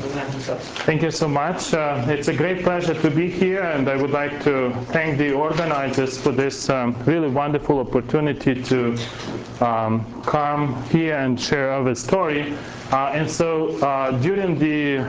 Thank you so much. It's a great pleasure to be here, and I would like to thank the organizers for this really wonderful opportunity to come here and share our story. During the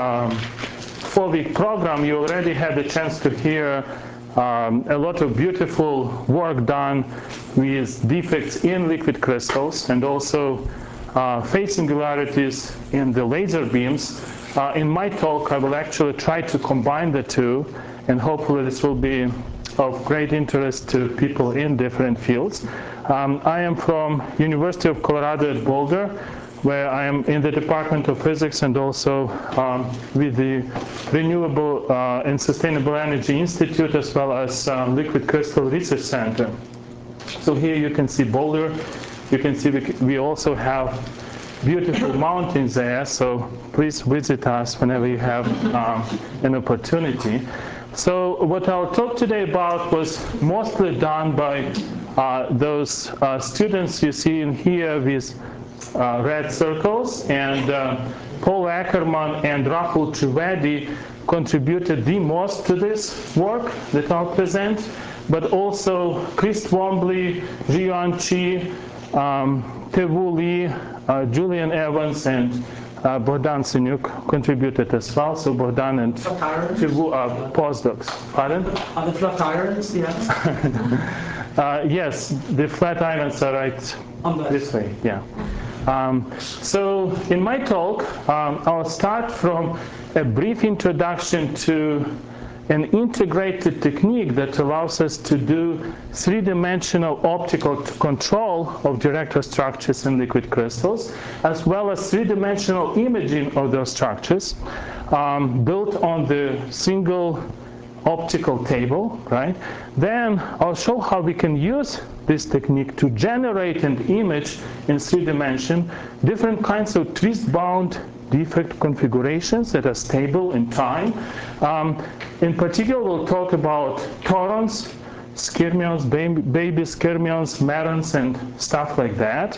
4-week program, you already had the chance to hear a lot of beautiful work done with defects in liquid crystals and also phase singularities in the laser beams. In my talk, I will actually try to combine the two, and hopefully this will be of great interest to people in different fields. I am from University of Colorado at Boulder, where I am in the Department of Physics and also with the Renewable and Sustainable Energy Institute, as well as Liquid Crystal Research Center. So here you can see Boulder. You can see we also have beautiful mountains there, so please visit us whenever you have an opportunity. So what I'll talk today about was mostly done by those students you see in here with red circles, and Paul Ackerman and Rahul Trivedi contributed the most to this work that I'll present, but also Chris Twombly, Jian Chi, Tevu Lee, Julian Evans, and Bogdan Sinyuk contributed as well. So Bogdan and Tevu are postdocs. Pardon? Are the flat irons, yes? Yes, the flat irons are right this way, yeah. So in my talk, I'll start from a brief introduction to an integrated technique that allows us to do 3-dimensional optical control of director structures in liquid crystals, as well as 3-dimensional imaging of those structures built on the single optical table, right? Then I'll show how we can use this technique to generate and image in 3 dimension different kinds of twist-bound defect configurations that are stable in time. In particular, we'll talk about torons, skyrmions, baby skyrmions, merons, and stuff like that.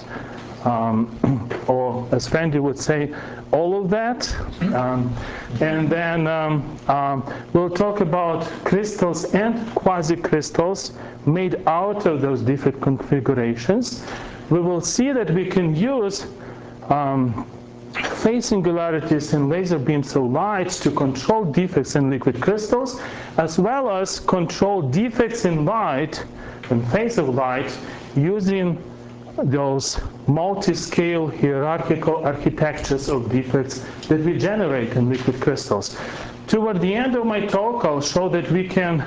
Or as Randy would say, all of that. And then we'll talk about crystals and quasi-crystals made out of those defect configurations. We will see that we can use phase singularities in laser beams of light to control defects in liquid crystals, as well as control defects in light and phase of light using those multi-scale hierarchical architectures of defects that we generate in liquid crystals. Toward the end of my talk, I'll show that we can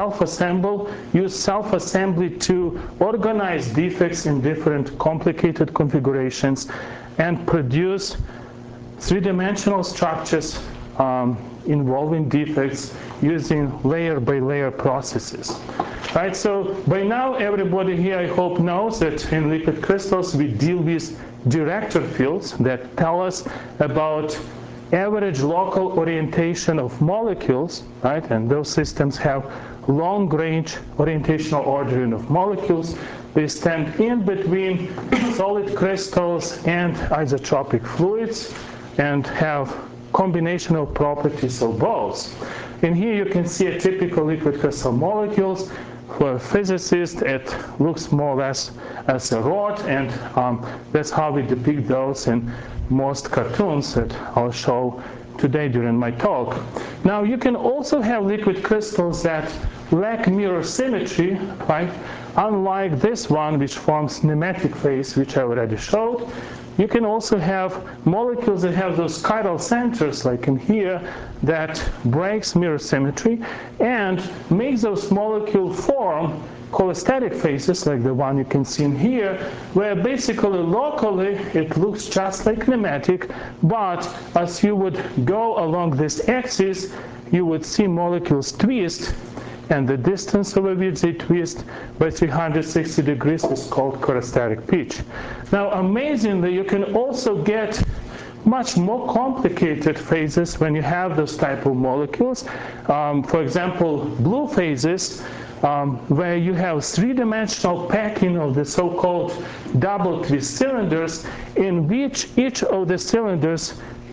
use self-assembly to organize defects in different complicated configurations and produce 3-dimensional structures involving defects using layer-by-layer processes. Right, so by now everybody here, I hope, knows that in liquid crystals we deal with director fields that tell us about average local orientation of molecules, right? And those systems have long-range orientational ordering of molecules. They stand in between solid crystals and isotropic fluids and have combinational properties of both. And here you can see a typical liquid crystal molecules. For a physicist, it looks more or less as a rod, and that's how we depict those in most cartoons that I'll show today during my talk. Now, you can also have liquid crystals that lack mirror symmetry, right? Unlike this one, which forms nematic phase, which I already showed. You can also have molecules that have those chiral centers, like in here, that breaks mirror symmetry and makes those molecules form cholestatic phases, like the one you can see in here, where basically locally it looks just like nematic, but as you would go along this axis, you would see molecules twist, and the distance over which they twist by 360 degrees is called cholestatic pitch. Now, amazingly, you can also get much more complicated phases when you have those type of molecules. For example, blue phases, where you have 3-dimensional packing of the so-called double twist cylinders, in which each of the cylinders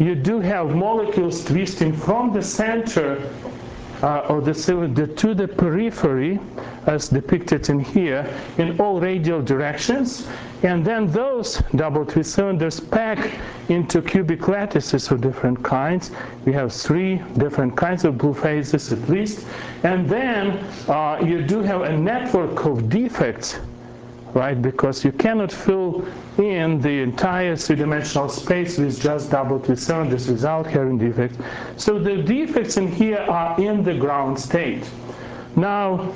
you do have molecules twisting from the center of the cylinder to the periphery, as depicted in here, in all radial directions, and then those double twist cylinders pack into cubic lattices of different kinds. We have 3 different kinds of blue phases at least, and then you do have a network of defects, right? Because you cannot fill in the entire 3-dimensional space with just double twist cylinders without having defects. So the defects in here are in the ground state. Now,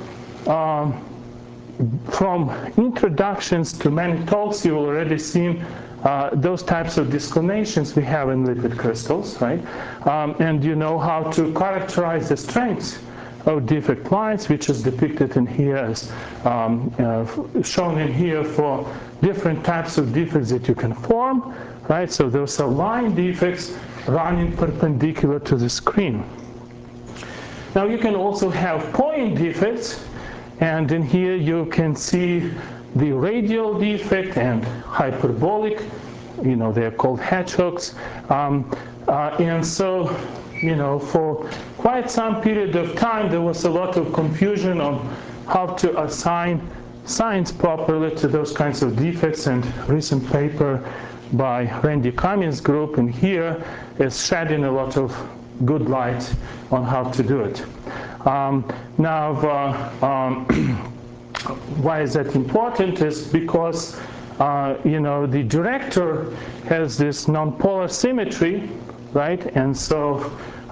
from introductions to many talks, you've already seen those types of disclinations we have in liquid crystals, right? And you know how to characterize the strengths of defect lines, which is depicted in here as shown in here for different types of defects that you can form, right? So those are line defects running perpendicular to the screen. Now you can also have point defects, and in here you can see the radial defect and hyperbolic, you know, they're called hedgehogs. And so, you know, for quite some period of time there was a lot of confusion on how to assign signs properly to those kinds of defects, and recent paper by Randy Cummins' group in here is shedding a lot of good light on how to do it. Why is that important is because you know, the director has this nonpolar symmetry, right? And so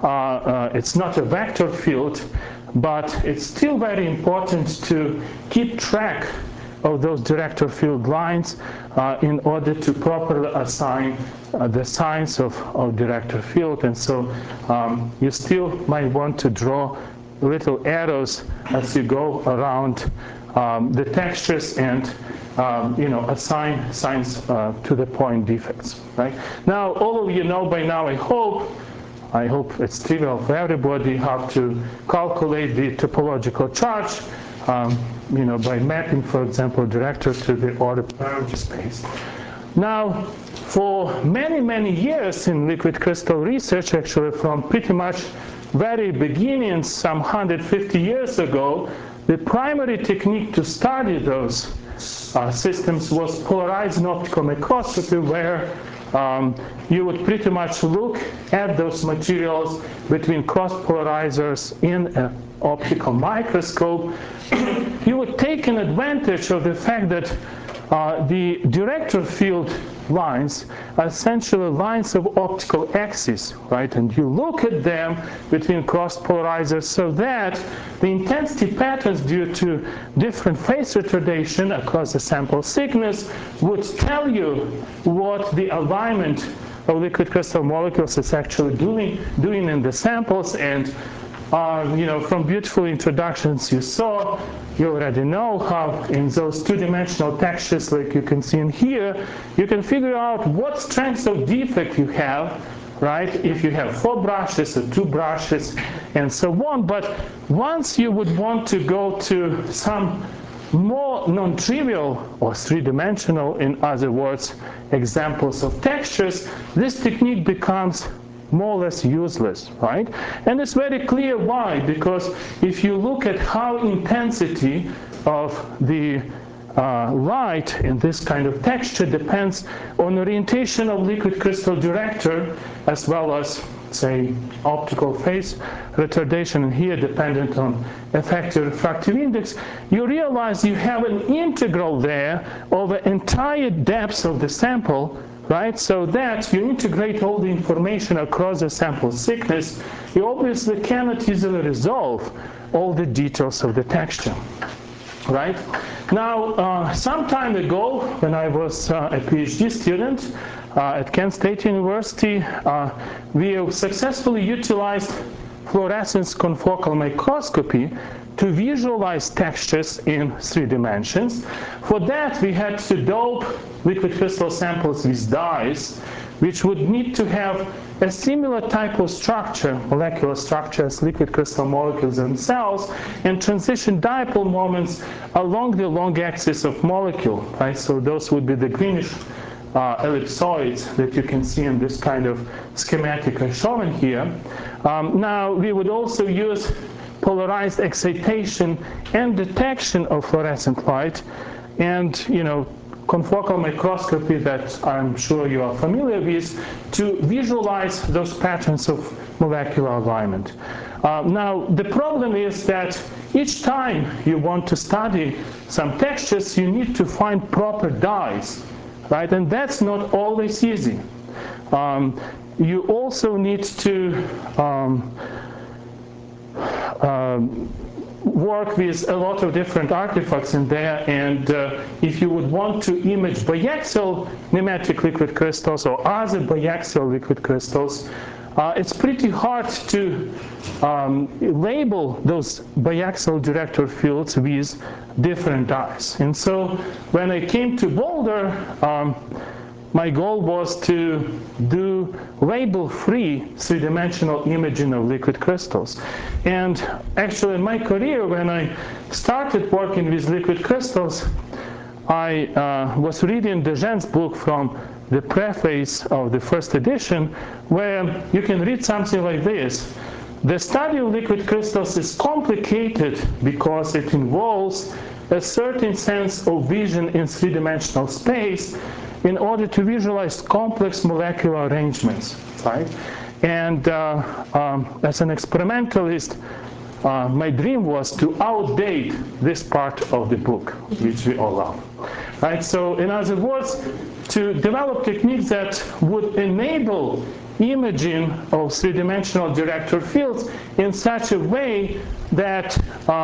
it's not a vector field, but it's still very important to keep track of those director field lines in order to properly assign the signs of director field. And so you still might want to draw little arrows as you go around the textures and you know, assign signs to the point defects, right? Now, all of you know by now, I hope it's trivial for everybody, how to calculate the topological charge, you know, by mapping, for example, director to the order parameter space. Now, for many, many years in liquid crystal research, actually from pretty much very beginnings, some 150 years ago, the primary technique to study those systems was polarizing optical microscopy, where you would pretty much look at those materials between cross polarizers in an optical microscope. You would take an advantage of the fact that the director field lines are essentially lines of optical axis, right? And you look at them between cross polarizers so that the intensity patterns due to different phase retardation across the sample thickness would tell you what the alignment of liquid crystal molecules is actually doing in the samples. And you know, from beautiful introductions you saw, you already know how in those 2-dimensional textures, like you can see in here, you can figure out what strengths of defect you have, right? If you have 4 brushes or 2 brushes and so on. But once you would want to go to some more non-trivial or 3-dimensional, in other words, examples of textures, this technique becomes more or less useless, right? And it's very clear why, because if you look at how intensity of the light in this kind of texture depends on orientation of liquid crystal director, as well as, say, optical phase retardation, and here dependent on effective refractive index, you realize you have an integral there over entire depth of the sample, right? So that you integrate all the information across the sample thickness, you obviously cannot easily resolve all the details of the texture, right? Now, some time ago, when I was a PhD student at Kent State University, we successfully utilized fluorescence confocal microscopy to visualize textures in 3 dimensions. For that, we had to dope liquid crystal samples with dyes, which would need to have a similar type of structure, molecular structure, as liquid crystal molecules themselves, and transition dipole moments along the long axis of molecule, right? So those would be the greenish ellipsoids that you can see in this kind of schematic as shown here. Now we would also use polarized excitation and detection of fluorescent light, and confocal microscopy that I'm sure you are familiar with, to visualize those patterns of molecular alignment. Now the problem is that each time you want to study some textures, you need to find proper dyes, right? And that's not always easy. You also need to work with a lot of different artifacts in there, and if you would want to image biaxial nematic liquid crystals or other biaxial liquid crystals, it's pretty hard to label those biaxial director fields with different dyes. And so when I came to Boulder, my goal was to do label-free three-dimensional imaging of liquid crystals. And actually in my career, when I started working with liquid crystals, I was reading Dejean's book from the preface of the first edition, where you can read something like this. The study of liquid crystals is complicated because it involves a certain sense of vision in three-dimensional space in order to visualize complex molecular arrangements, right? And as an experimentalist, my dream was to outdate this part of the book, which we all love, right? So in other words, to develop techniques that would enable imaging of three-dimensional director fields in such a way that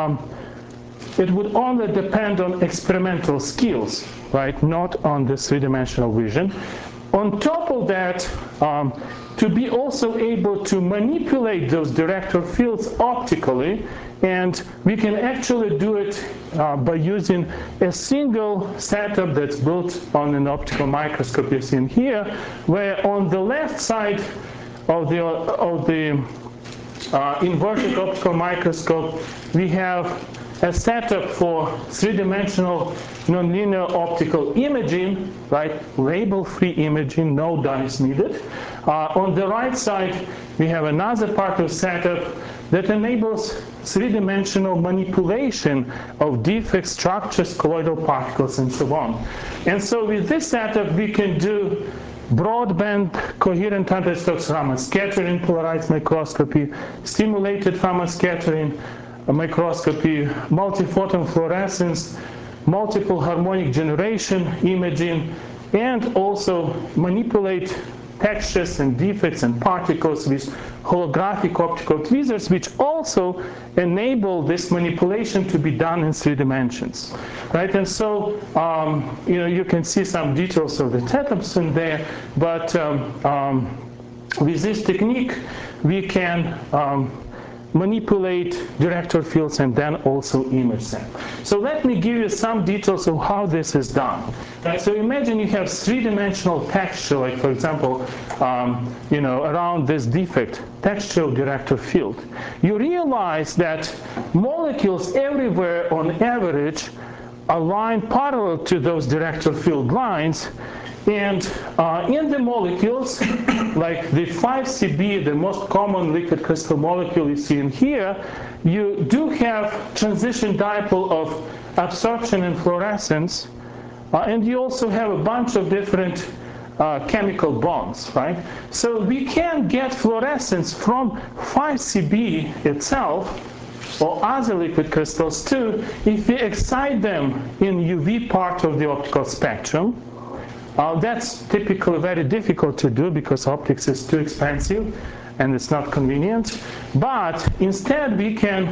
it would only depend on experimental skills, right, not on the three-dimensional vision. On top of that, to be also able to manipulate those director fields optically, and we can actually do it by using a single setup that's built on an optical microscope you see in here, where on the left side of the inverted optical microscope we have a setup for three-dimensional nonlinear optical imaging, right? Label-free imaging, no dyes needed. On the right side, we have another part of setup that enables three-dimensional manipulation of defect structures, colloidal particles, and so on. And so with this setup, we can do broadband coherent anti-Stokes Raman scattering, polarized microscopy, stimulated Raman scattering, microscopy, multiphoton fluorescence, multiple harmonic generation imaging, and also manipulate textures and defects and particles with holographic optical tweezers, which also enable this manipulation to be done in 3 dimensions, right? And so, you can see some details of the setups in there, but with this technique, we can manipulate director fields and then also image them. So let me give you some details of how this is done. Right? So imagine you have 3-dimensional texture, like for example, around this defect, textural director field. You realize that molecules everywhere on average align parallel to those director field lines. And in the molecules, like the 5Cb, the most common liquid crystal molecule you see in here, you do have transition dipole of absorption and fluorescence, and you also have a bunch of different chemical bonds, right? So we can get fluorescence from 5Cb itself, or other liquid crystals too, if we excite them in UV part of the optical spectrum. That's typically very difficult to do because optics is too expensive and it's not convenient. But instead we can,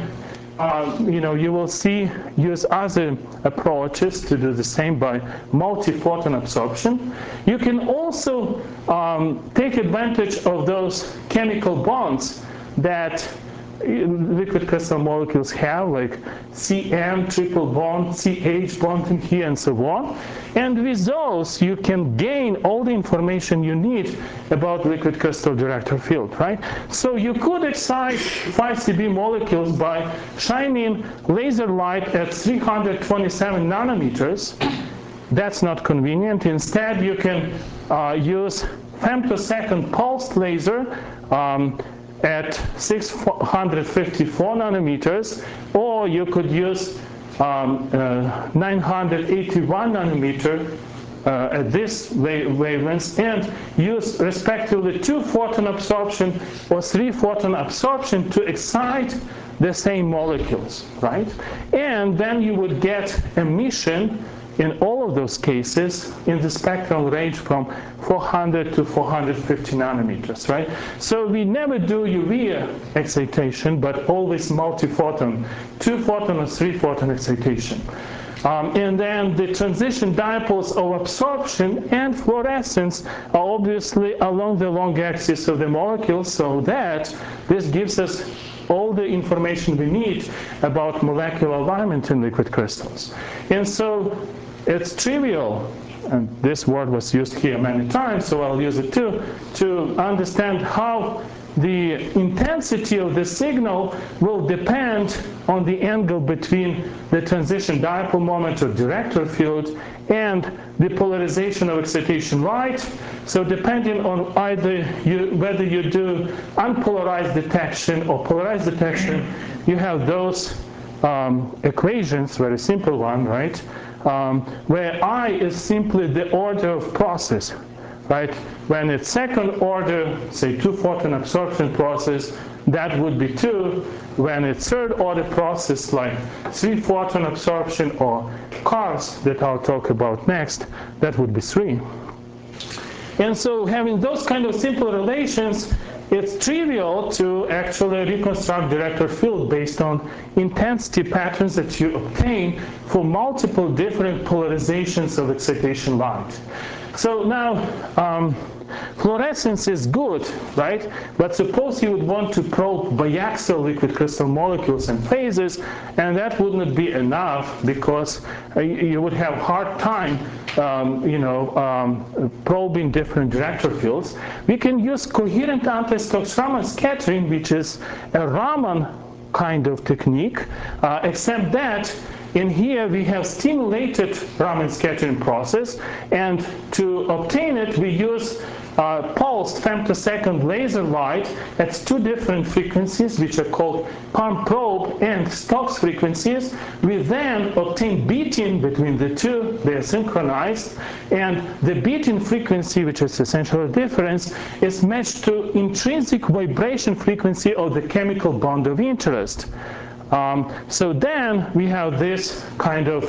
you will see, use other approaches to do the same by multi-photon absorption. You can also take advantage of those chemical bonds that liquid crystal molecules have, like CN triple bond, CH bond in here, and so on. And with those, you can gain all the information you need about liquid crystal director field, right? So you could excite 5Cb molecules by shining laser light at 327 nanometers, that's not convenient. Instead, you can use femtosecond pulsed laser at 654 nanometers, or you could use 981 nanometer at this wavelengths, and use respectively 2-photon absorption or 3-photon absorption to excite the same molecules, right? And then you would get emission in all of those cases in the spectral range from 400 to 450 nanometers, right? So we never do urea excitation, but always multi-photon, 2-photon or 3-photon excitation. And then the transition dipoles of absorption and fluorescence are obviously along the long axis of the molecule, so that this gives us all the information we need about molecular alignment in liquid crystals. And so it's trivial, and this word was used here many times, so I'll use it too, to understand how the intensity of the signal will depend on the angle between the transition dipole moment or director field and the polarization of excitation light. So depending on either whether you do unpolarized detection or polarized detection, you have those equations, very simple one, right? Where I is simply the order of process. Right? When it's second order, say 2-photon absorption process, that would be 2. When it's third order process, like 3-photon absorption or cars that I'll talk about next, that would be 3. And so having those kind of simple relations, it's trivial to actually reconstruct director field based on intensity patterns that you obtain for multiple different polarizations of excitation light. So now, fluorescence is good, right? But suppose you would want to probe biaxial liquid crystal molecules and phases, and that wouldn't be enough because you would have hard time, probing different director fields. We can use coherent anti-Stokes Raman scattering, which is a Raman kind of technique, except that in here we have stimulated Raman scattering process, and to obtain it we use pulsed femtosecond laser light at 2 different frequencies, which are called pump probe and Stokes frequencies. We then obtain beating between the two, they are synchronized, and the beating frequency, which is essentially the difference, is matched to intrinsic vibration frequency of the chemical bond of interest. So then we have this kind of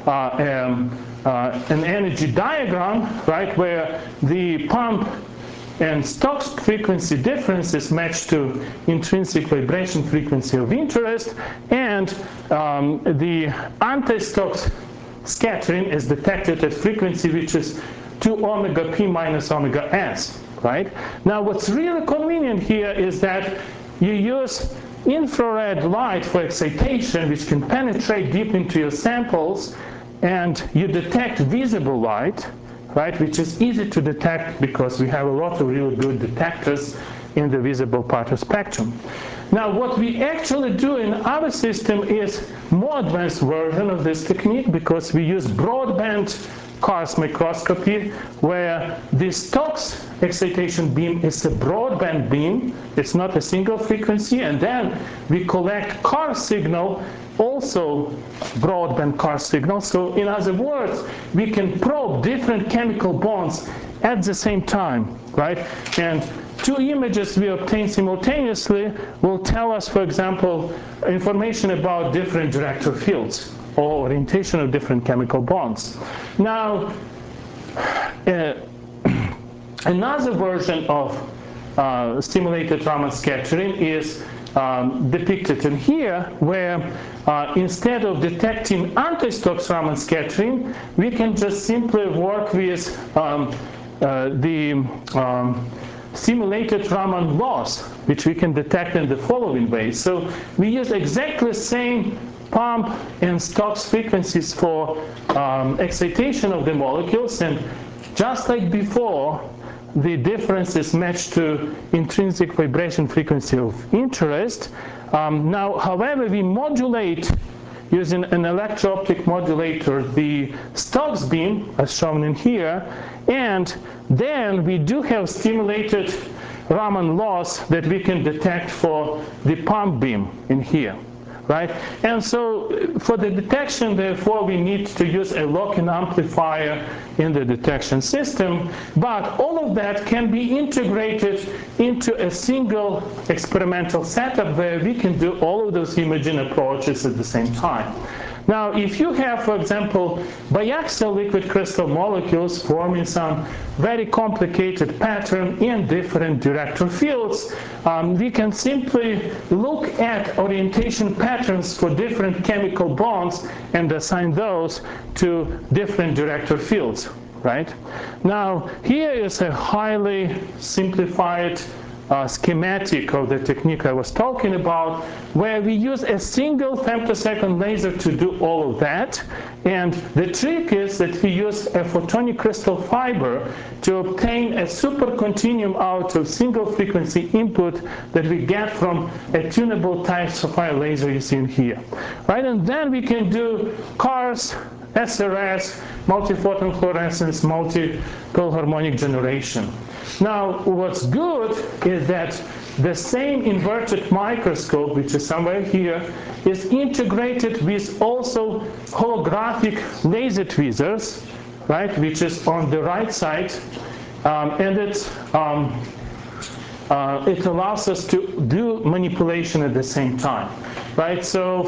an energy diagram, right, where the pump and Stokes frequency difference is matched to intrinsic vibration frequency of interest, and the anti-Stokes scattering is detected at frequency which is 2 omega p minus omega s, right? Now what's really convenient here is that you use infrared light for excitation, which can penetrate deep into your samples, and you detect visible light, right, which is easy to detect because we have a lot of really good detectors in the visible part of spectrum. Now what we actually do in our system is more advanced version of this technique, because we use broadband Karst microscopy, where the Stokes excitation beam is a broadband beam, it's not a single frequency, and then we collect Karst signal, also broadband Karst signal. So in other words, we can probe different chemical bonds at the same time, right? And 2 images we obtain simultaneously will tell us, for example, information about different director fields or orientation of different chemical bonds. Now, another version of stimulated Raman scattering is depicted in here, where instead of detecting anti-Stokes Raman scattering, we can just simply work with the simulated Raman loss, which we can detect in the following way. So we use exactly the same pump and Stokes frequencies for excitation of the molecules, and just like before, the difference is matched to intrinsic vibration frequency of interest. Now, however, we modulate using an electro-optic modulator, the Stokes beam, as shown in here, and then we do have stimulated Raman loss that we can detect for the pump beam in here, right? And so for the detection, therefore, we need to use a lock-in amplifier in the detection system, but all of that can be integrated into a single experimental setup where we can do all of those imaging approaches at the same time. Now, if you have, for example, biaxial liquid crystal molecules forming some very complicated pattern in different director fields, we can simply look at orientation patterns for different chemical bonds and assign those to different director fields, right? Now, here is a highly simplified schematic of the technique I was talking about, where we use a single femtosecond laser to do all of that. And the trick is that we use a photonic crystal fiber to obtain a supercontinuum out of single frequency input that we get from a tunable type sapphire laser you see in here, right? And then we can do CARS, SRS, multiphoton fluorescence, multiple harmonic generation. Now, what's good is that the same inverted microscope, which is somewhere here, is integrated with also holographic laser tweezers, right, which is on the right side, and it allows us to do manipulation at the same time, right? So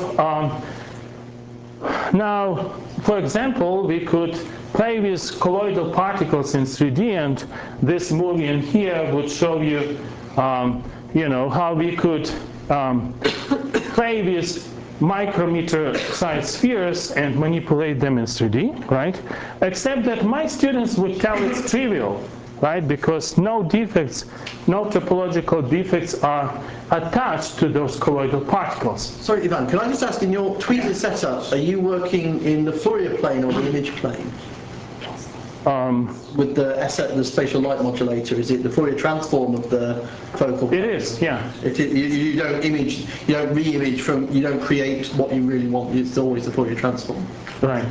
now, for example, we could play with colloidal particles in 3D, and this movie in here would show you, you know, how we could play with micrometer-sized spheres and manipulate them in 3D, right? Except that my students would tell it's trivial, right? Because no defects, no topological defects are attached to those colloidal particles. Sorry, Ivan, can I just ask, in your tweezer setup, are you working in the Fourier plane or the image plane? With the spatial light modulator, is it the Fourier transform of the focal point? It is, yeah. You don't image, you don't re-image from, you don't create what you really want. It's always the Fourier transform. Right.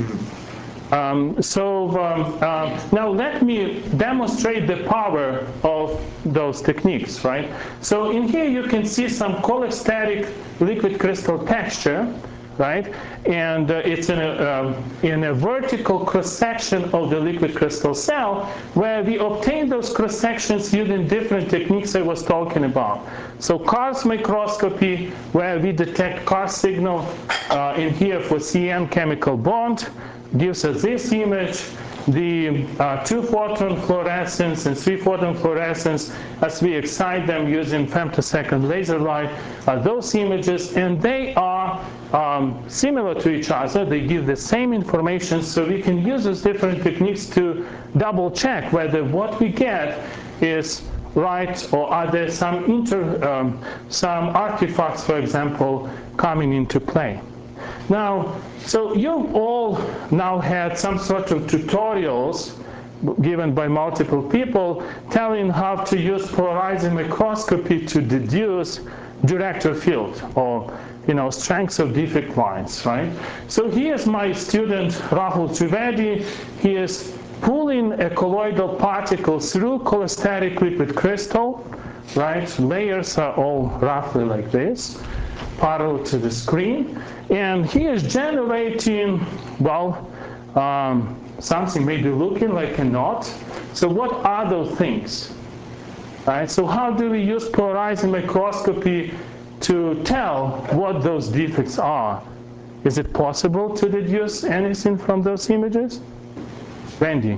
Now let me demonstrate the power of those techniques, right? So in here you can see some cholestatic liquid crystal texture, right? And it's in a vertical cross-section of the liquid crystal cell, where we obtain those cross-sections using different techniques I was talking about. So CARS microscopy, where we detect CARS signal in here for CM chemical bond, gives us this image. The 2-photon fluorescence and 3-photon fluorescence, as we excite them using femtosecond laser light, are those images, and they are similar to each other. They give the same information, so we can use those different techniques to double check whether what we get is right, or are there some artifacts, for example, coming into play. Now, so you've all now had some sort of tutorials given by multiple people telling how to use polarizing microscopy to deduce director field, or, you know, strengths of defect lines, right? So here's my student Rahul Trivedi. He is pulling a colloidal particle through cholestatic liquid crystal, right? Layers are all roughly like this, parallel to the screen. And he is generating, well, something maybe looking like a knot. So what are those things? Right? So how do we use polarizing microscopy to tell what those defects are? Is it possible to deduce anything from those images? Randy?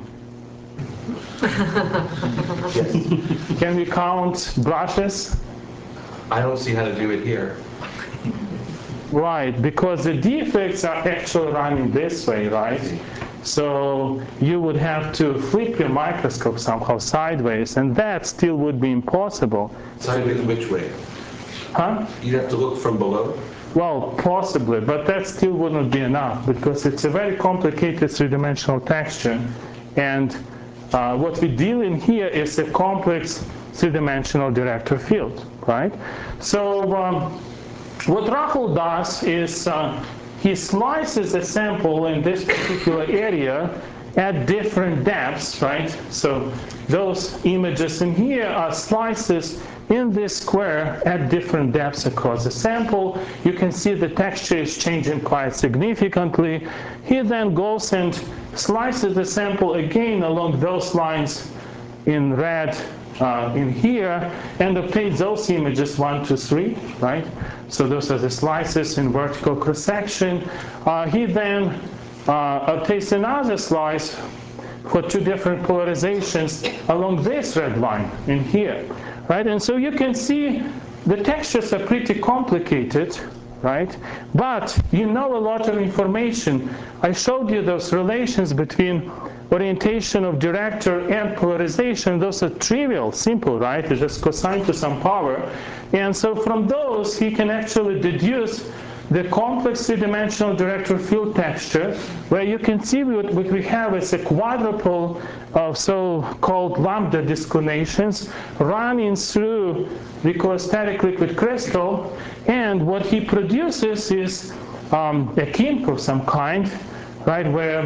Yes. Can we count brushes? I don't see how to do it here. Right, because the defects are actually running this way, right? So you would have to flip your microscope somehow sideways, and that still would be impossible. Sideways which way? Huh? You'd have to look from below? Well, possibly, but that still wouldn't be enough, because it's a very complicated three-dimensional texture. And what we deal in here is a complex three-dimensional director field, right? So what Rahul does is he slices a sample in this particular area at different depths, right? So those images in here are slices in this square at different depths across the sample. You can see the texture is changing quite significantly. He then goes and slices the sample again along those lines in red in here, and obtains those images 1, 2, 3, right? So those are the slices in vertical cross-section. He then obtains another slice for 2 different polarizations along this red line in here, right? And so you can see the textures are pretty complicated, right? But you know a lot of information. I showed you those relations between orientation of director and polarization. Those are trivial, simple, right? It's just cosine to some power. And so from those, he can actually deduce the complex 3-dimensional director field texture, where you can see what we have is a quadrupole of so-called lambda disclinations running through the cholestatic liquid crystal, and what he produces is a kink of some kind, right, where,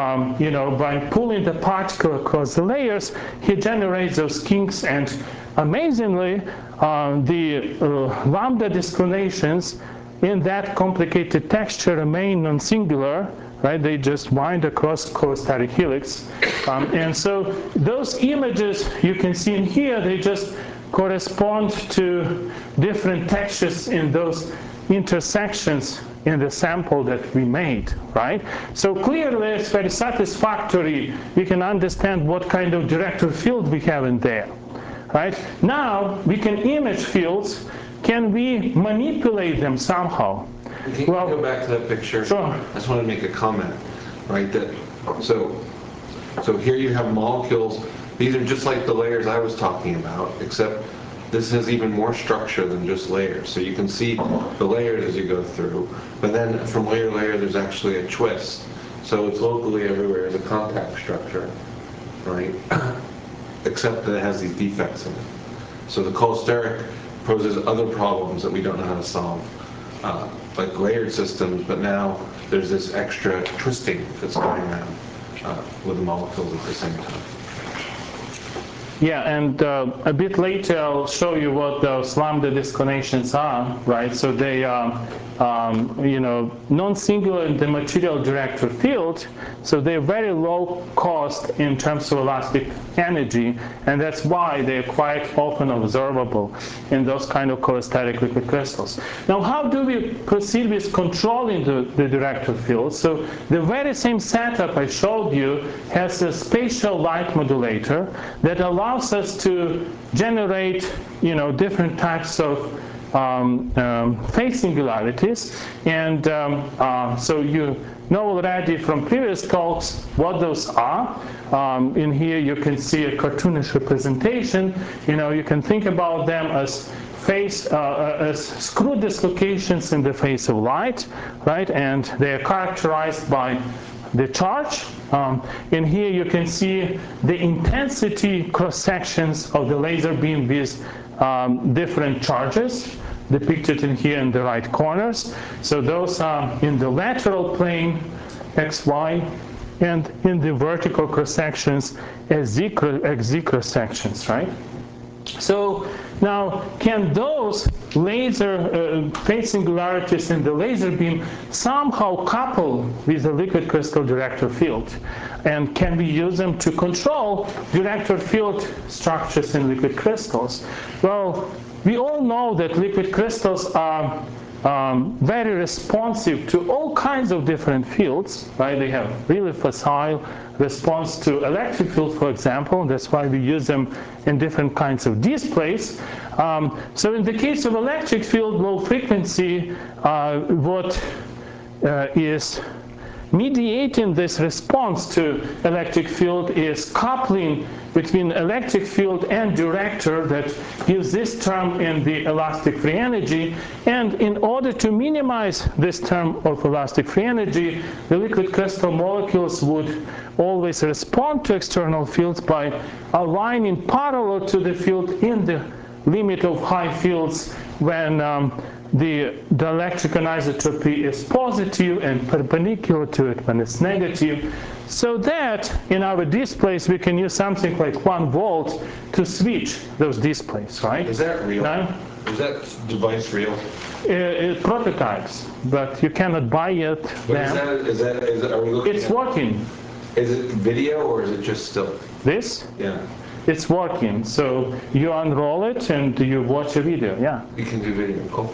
by pulling the particle across the layers, he generates those kinks, and amazingly, the lambda disclinations in that complicated texture remain non-singular, right? They just wind across cholestatic helix. And so those images you can see in here, they just correspond to different textures in those intersections in the sample that we made, right? So clearly it's very satisfactory. We can understand what kind of director field we have in there, right? Now we can image fields. Can we manipulate them somehow? Can you go back to that picture? Sure. I just want to make a comment, right? So here you have molecules. These are just like the layers I was talking about, except this has even more structure than just layers. So you can see the layers as you go through, but then from layer to layer, there's actually a twist. So it's locally everywhere as a contact structure, right? Except that it has these defects in it. So the cholesteric poses other problems that we don't know how to solve, like layered systems, but now there's this extra twisting that's going around with the molecules at the same time. Yeah, and a bit later I'll show you what those lambda disclinations are, right? So they are, non-singular in the material director field, so they're very low cost in terms of elastic energy, and that's why they're quite often observable in those kind of cholestatic liquid crystals. Now, how do we proceed with controlling the director field? So the very same setup I showed you has a spatial light modulator that allows us to generate, different types of phase singularities, and so you know already from previous talks what those are. In here you can see a cartoonish representation. You can think about them as as screw dislocations in the phase of light, right? And they are characterized by the charge. In here you can see the intensity cross-sections of the laser beam with different charges depicted in here in the right corners. So those are in the lateral plane, XY, and in the vertical cross-sections, XZ cross-sections, right? So now, can those laser phase singularities in the laser beam somehow couple with the liquid crystal director field? And can we use them to control director field structures in liquid crystals? Well, we all know that liquid crystals are very responsive to all kinds of different fields, right? They have really facile response to electric field, for example. That's why we use them in different kinds of displays. So in the case of electric field, low frequency, what is mediating this response to electric field is coupling between electric field and director that gives this term in the elastic free energy. And in order to minimize this term of elastic free energy, the liquid crystal molecules would always respond to external fields by aligning parallel to the field in the limit of high fields when the electric anisotropy is positive and perpendicular to it when it's negative, so that in our displays we can use something like 1 volt to switch those displays, right? Is that real? Now, is that device real? Prototypes, but you cannot buy it. But is that, are we looking it's at, working. Is it video or is it just still? This? Yeah. It's working. So you unroll it and you watch a video. Yeah. You can do video. Cool.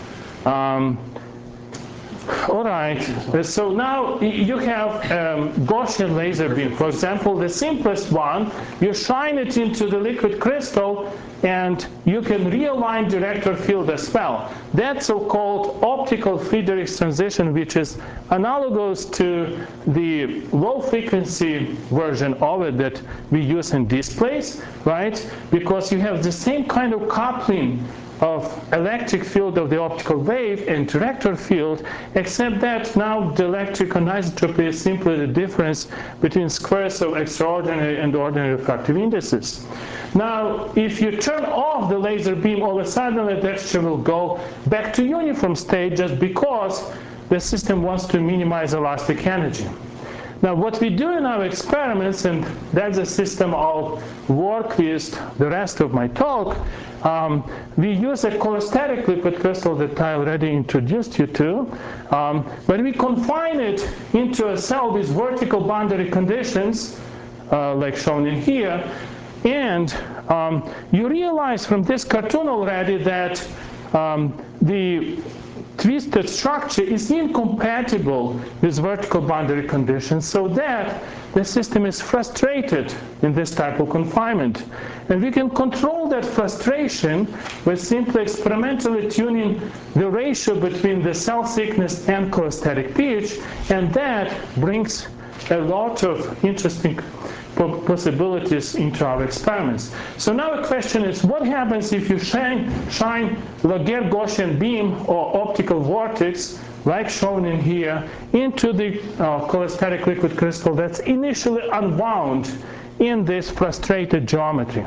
All right. So now you have Gaussian laser beam. For example, the simplest one, you shine it into the liquid crystal and you can realign the vector field as well. That's so-called optical Friedrichs transition, which is analogous to the low-frequency version of it that we use in displays, right? Because you have the same kind of coupling of electric field of the optical wave and vector field, except that now the electric anisotropy is simply the difference between squares of extraordinary and ordinary refractive indices. Now, if you turn off the laser beam, all of a sudden the texture will go back to uniform state just because the system wants to minimize elastic energy. Now, what we do in our experiments, and that's a system I'll work with the rest of my talk, we use a cholesteric liquid crystal that I already introduced you to, but we confine it into a cell with vertical boundary conditions, like shown in here, and you realize from this cartoon already that the twisted structure is incompatible with vertical boundary conditions, so that the system is frustrated in this type of confinement. And we can control that frustration by simply experimentally tuning the ratio between the cell thickness and cholesteric pitch, and that brings a lot of interesting possibilities into our experiments. So now the question is, what happens if you shine Laguerre Gaussian beam or optical vortex, like shown in here, into the cholesteric liquid crystal that's initially unwound in this frustrated geometry?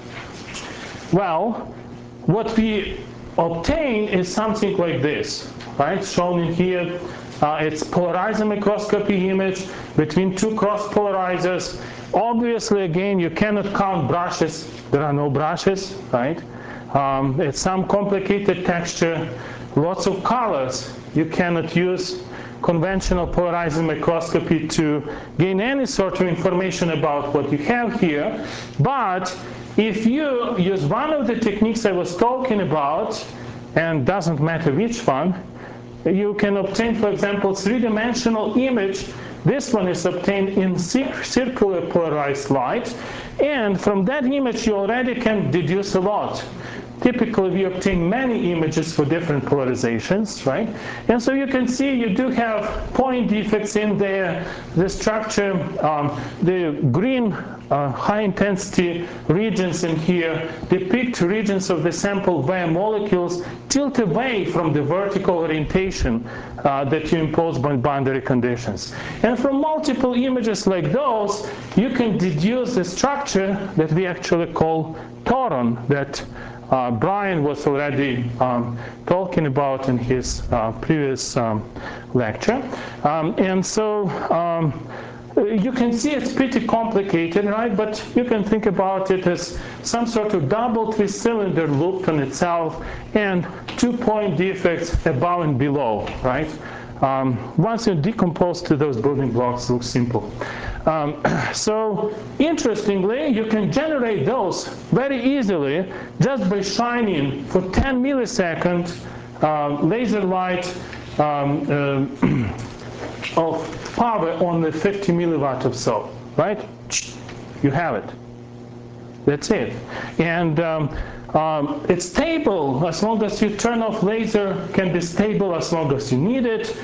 Well, what we obtain is something like this, right? Shown in here, it's polarizer microscopy image between two cross polarizers. Obviously, again, you cannot count brushes. There are no brushes, right? It's some complicated texture, lots of colors. You cannot use conventional polarizer microscopy to gain any sort of information about what you have here. But if you use one of the techniques I was talking about, and doesn't matter which one, you can obtain, for example, three-dimensional image. This one is obtained in circular polarized light, and from that image you already can deduce a lot. Typically, we obtain many images for different polarizations, right? And so you can see you do have point defects in there. The structure, the green high-intensity regions in here depict regions of the sample where molecules tilt away from the vertical orientation that you impose by boundary conditions. And from multiple images like those, you can deduce the structure that we actually call toron, that Brian was already talking about in his previous lecture. And so you can see it's pretty complicated, right? But you can think about it as some sort of double three-cylinder loop on itself and 2-point defects above and below, right? Once you decompose to those building blocks, it looks simple. So interestingly, you can generate those very easily just by shining for 10 milliseconds laser light of power on the 50 milliwatt or so, right? You have it. That's it. And it's stable as long as you turn off laser, can be stable as long as you need it.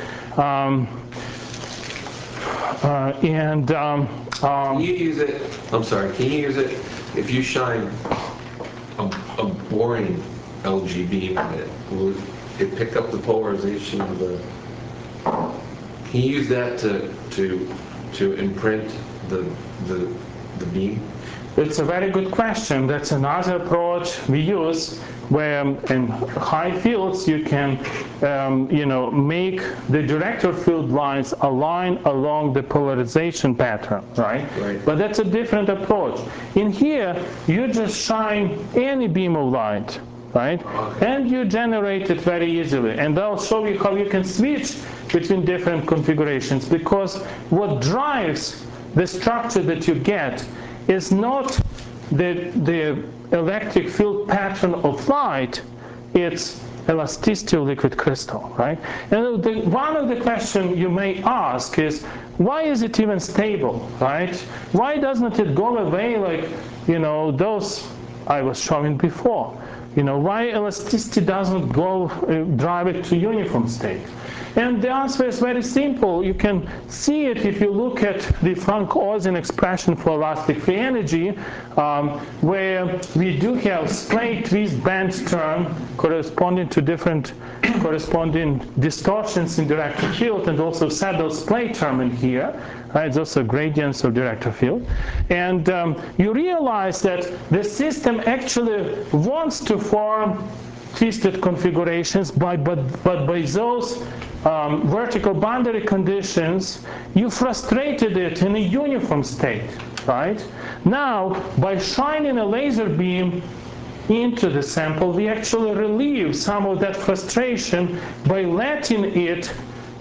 Can you use it, I'm sorry, can you use it if you shine a boring LG beam on it? Will it pick up the polarization of the, can you use that to imprint the beam? It's a very good question. That's another approach we use where in high fields you can make the director field lines align along the polarization pattern, right? But that's a different approach. In here, you just shine any beam of light, right? And you generate it very easily. And I'll show you how you can switch between different configurations, because what drives the structure that you get is not the electric field pattern of light, it's elasticity of liquid crystal, right? And one of the questions you may ask is, why is it even stable, right? Why doesn't it go away like, those I was showing before? Why elasticity doesn't go drive it to uniform state? And the answer is very simple. You can see it if you look at the Frank-Ozin expression for elastic free energy, where we do have splay twist band term corresponding to different corresponding distortions in director field, and also saddle splay term in here. Right, those are gradients of director field. And you realize that the system actually wants to form twisted configurations, but by those vertical boundary conditions, you frustrated it in a uniform state, right? Now, by shining a laser beam into the sample, we actually relieve some of that frustration by letting it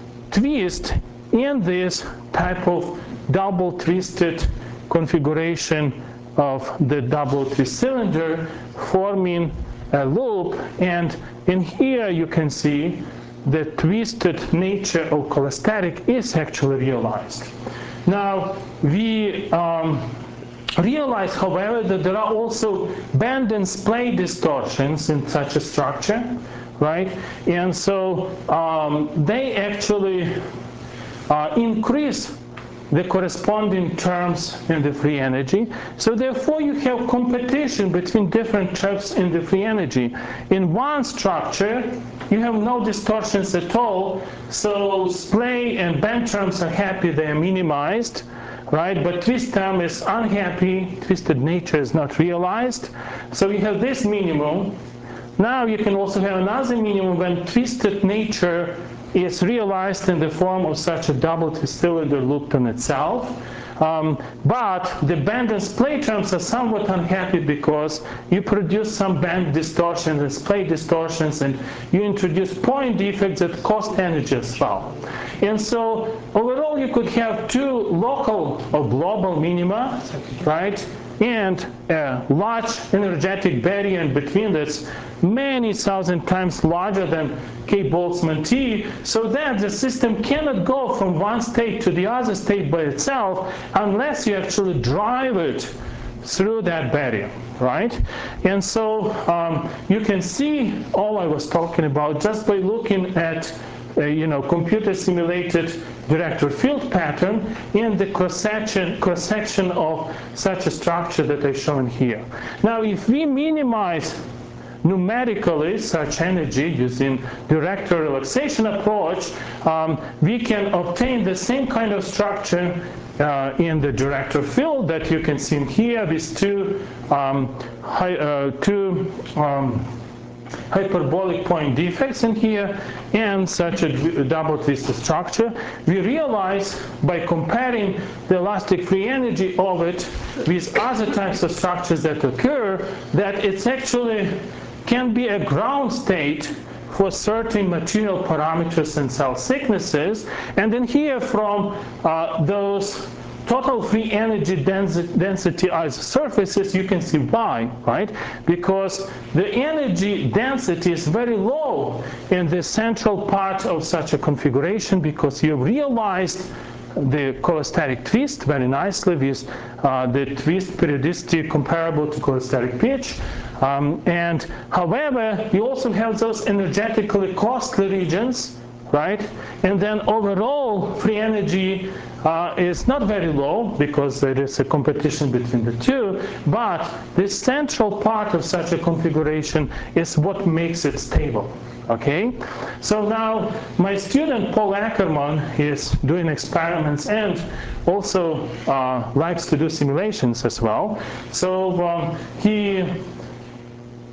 twist in this type of double twisted configuration of the double twist cylinder, forming a loop. And in here you can see the twisted nature of cholestatic is actually realized. Now we realize, however, that there are also band and splay distortions in such a structure, right? And so they actually increase the corresponding terms in the free energy. So therefore you have competition between different terms in the free energy. In one structure you have no distortions at all, so splay and band terms are happy, they are minimized, right? But twist term is unhappy, twisted nature is not realized. So you have this minimum. Now you can also have another minimum when twisted nature is realized in the form of such a double twist cylinder looped on itself. But the band and splay terms are somewhat unhappy because you produce some band distortions and splay distortions, and you introduce point defects that cost energy as well. And so overall you could have two local or global minima, right? And a large energetic barrier in between that's many thousand times larger than K Boltzmann T, so that the system cannot go from one state to the other state by itself unless you actually drive it through that barrier, right? And so you can see all I was talking about just by looking at computer simulated director field pattern in the cross-section of such a structure that I've shown here. Now, if we minimize numerically such energy using director relaxation approach, we can obtain the same kind of structure in the director field that you can see in here with two hyperbolic point defects in here and such a double twisted structure. We realize by comparing the elastic free energy of it with other types of structures that occur that it's actually can be a ground state for certain material parameters and cell thicknesses. And then here from those total free energy density isosurfaces, you can see why, right? Because the energy density is very low in the central part of such a configuration because you realized the cholestatic twist very nicely with the twist periodicity comparable to cholestatic pitch. And however, you also have those energetically costly regions, right? And then overall free energy is not very low because there is a competition between the two, but the central part of such a configuration is what makes it stable. Okay, so now my student Paul Ackerman is doing experiments and also likes to do simulations as well. So he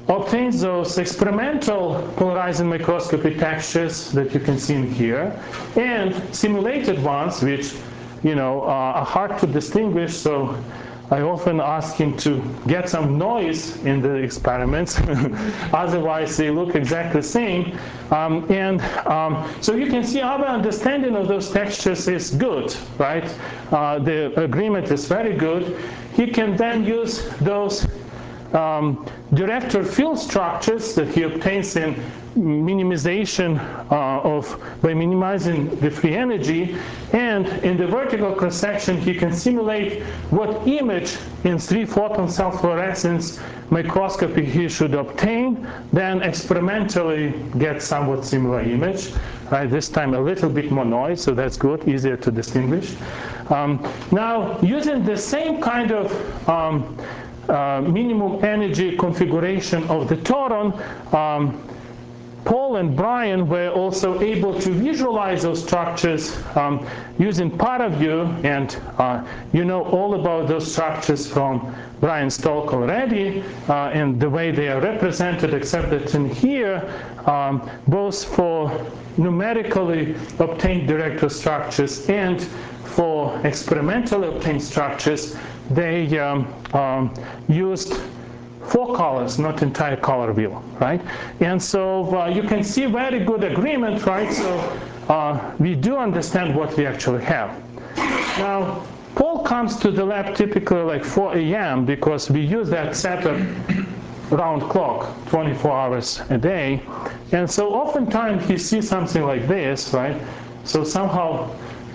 obtains those experimental polarizing microscopy textures that you can see in here, and simulated ones, which are hard to distinguish. So I often ask him to get some noise in the experiments, otherwise they look exactly the same. So you can see our understanding of those textures is good, right? The agreement is very good. He can then use those director field structures that he obtains in minimization by minimizing the free energy, and in the vertical cross-section he can simulate what image in 3-photon cell fluorescence microscopy he should obtain, then experimentally get somewhat similar image. Right, this time a little bit more noise, so that's good, easier to distinguish. Now, using the same kind of minimum energy configuration of the toron, Paul and Brian were also able to visualize those structures using ParaView, and you know all about those structures from Brian's talk already, and the way they are represented, except that in here, both for numerically obtained director structures and for experimentally obtained structures, they used 4 colors, not entire color wheel, right? And so you can see very good agreement, right? So we do understand what we actually have. Now, Paul comes to the lab typically like 4 a.m. because we use that setup round clock, 24 hours a day. And so oftentimes he sees something like this, right? So somehow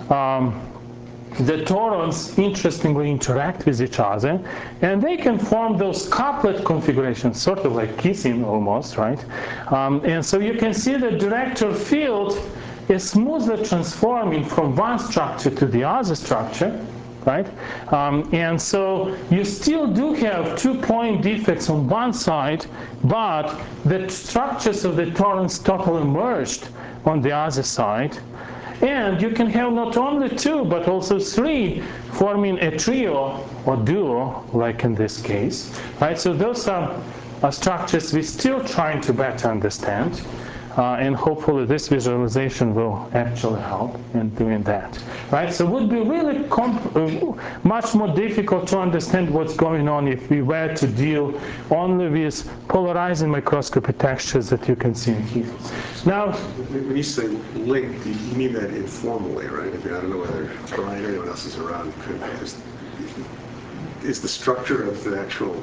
the torons interestingly interact with each other, and they can form those couplet configurations, sort of like kissing almost, right? And so you can see the director field is smoothly transforming from one structure to the other structure, right? And so you still do have 2-point defects on one side, but the structures of the torons totally merged on the other side. And you can have not only 2, but also 3, forming a trio or duo, like in this case, right? So those are structures we're still trying to better understand. And hopefully this visualization will actually help in doing that, right? So it would be really much more difficult to understand what's going on if we were to deal only with polarizing microscopy textures that you can see in here. Now, when you say linked, you mean that informally, right? I don't know whether Brian or anyone else is around. Is the structure of the actual...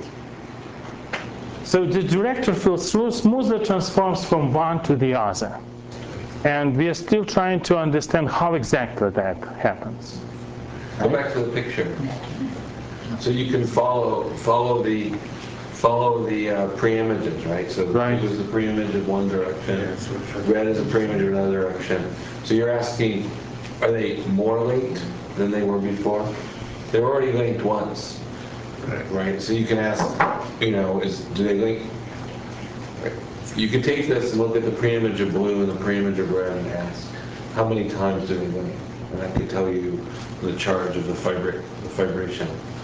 So the director field smoothly transforms from one to the other. And we are still trying to understand how exactly that happens. Go back to the picture. So you can follow the pre-images, right? So right. Blue is a pre-image of one direction, red is a pre-image of another direction. So you're asking, are they more linked than they were before? They were already linked once. Right, so you can ask, do they link? Right. You can take this and look at the pre-image of blue and the pre-image of red and ask, how many times do they link? And I can tell you the charge of the vibration.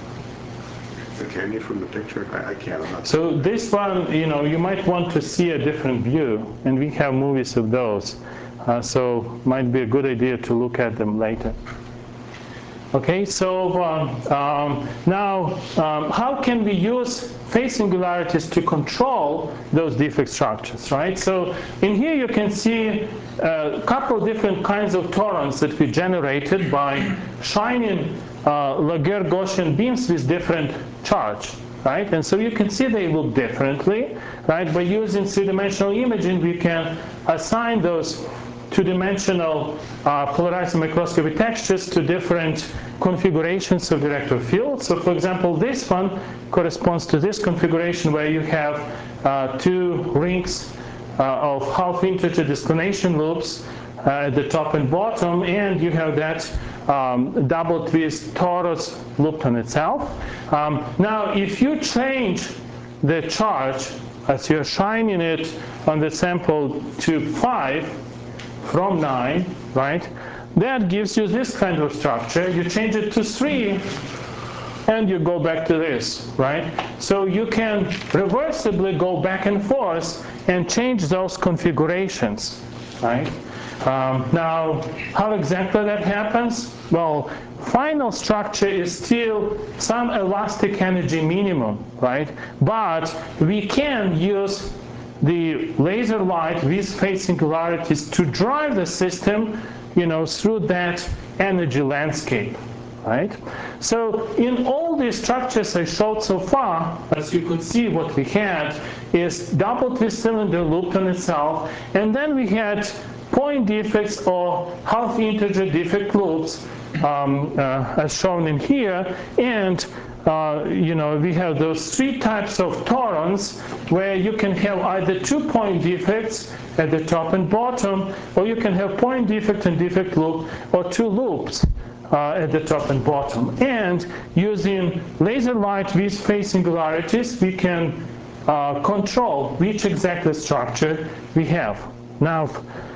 So can you from the picture? I can't. I'm not. So this one, you might want to see a different view, and we have movies of those. So might be a good idea to look at them later. Okay, so now how can we use phase singularities to control those defect structures, right? So in here you can see a couple different kinds of torons that we generated by shining Laguerre Gaussian beams with different charge, right? And so you can see they look differently, right? By using 3-dimensional imaging, we can assign those 2-dimensional polarizing microscopy textures to different configurations of director field. So for example, this one corresponds to this configuration where you have 2 rings of half-integer disclination loops at the top and bottom, and you have that double twist torus looped on itself. Now, if you change the charge as you're shining it on the sample to 5, from 9, right? That gives you this kind of structure. You change it to 3, and you go back to this, right? So you can reversibly go back and forth and change those configurations, right? Now, how exactly that happens? Well, final structure is still some elastic energy minimum, right? But we can use the laser light with phase singularities to drive the system, through that energy landscape, right? So in all these structures I showed so far, as you could see, what we had is double twist cylinder looped on itself, and then we had point defects or half integer defect loops, as shown in here, and we have those three types of torons where you can have either 2 point defects at the top and bottom, or you can have point defect and defect loop, or 2 loops at the top and bottom. And using laser light with phase singularities, we can control which exactly structure we have. Now,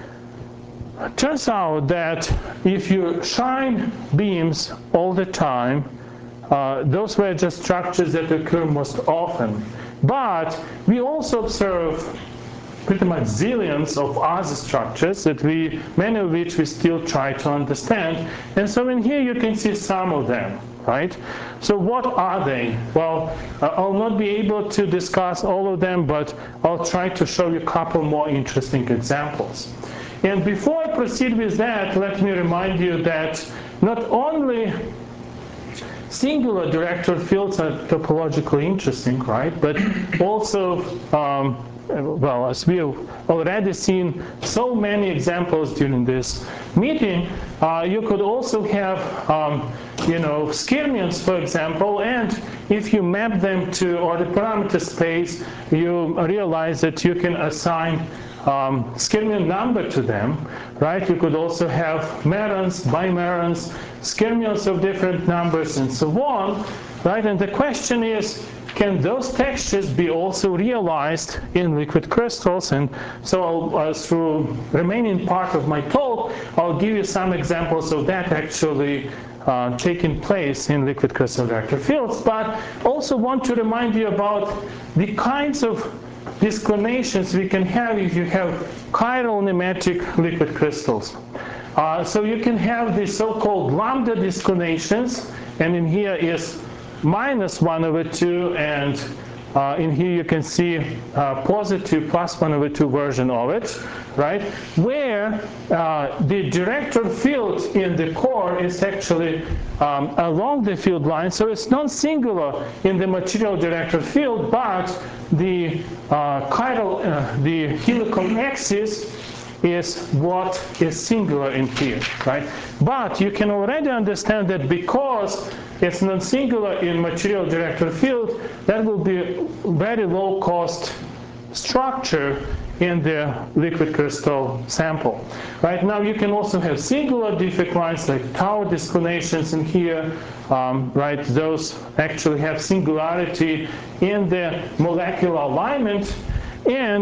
it turns out that if you shine beams all the time, those were just structures that occur most often. But we also observe pretty much zillions of other structures that many of which we still try to understand. And so in here you can see some of them, right? So what are they? Well, I'll not be able to discuss all of them, but I'll try to show you a couple more interesting examples. And before I proceed with that, let me remind you that not only singular director fields are topologically interesting, right? But also, as we've already seen so many examples during this meeting, you could also have, skirmions, for example, and if you map them to order parameter space, you realize that you can assign skirmion number to them, right? You could also have merons, bimerons, skirmions of different numbers, and so on, right? And the question is, can those textures be also realized in liquid crystals? And so through remaining part of my talk, I'll give you some examples of that actually taking place in liquid crystal vector fields, but also want to remind you about the kinds of disclinations we can have if you have chiral nematic liquid crystals. So you can have the so-called lambda disclinations, and in here is -1/2, and in here you can see positive +1/2 version of it, right? Where the director field in the core is actually along the field line, so it's non-singular in the material director field, but the chiral, the helical axis is what is singular in here, right? But you can already understand that because it's non-singular in material director field, that will be very low cost structure in the liquid crystal sample. Right now you can also have singular defect lines like tau disclinations in here, right? Those actually have singularity in the molecular alignment, and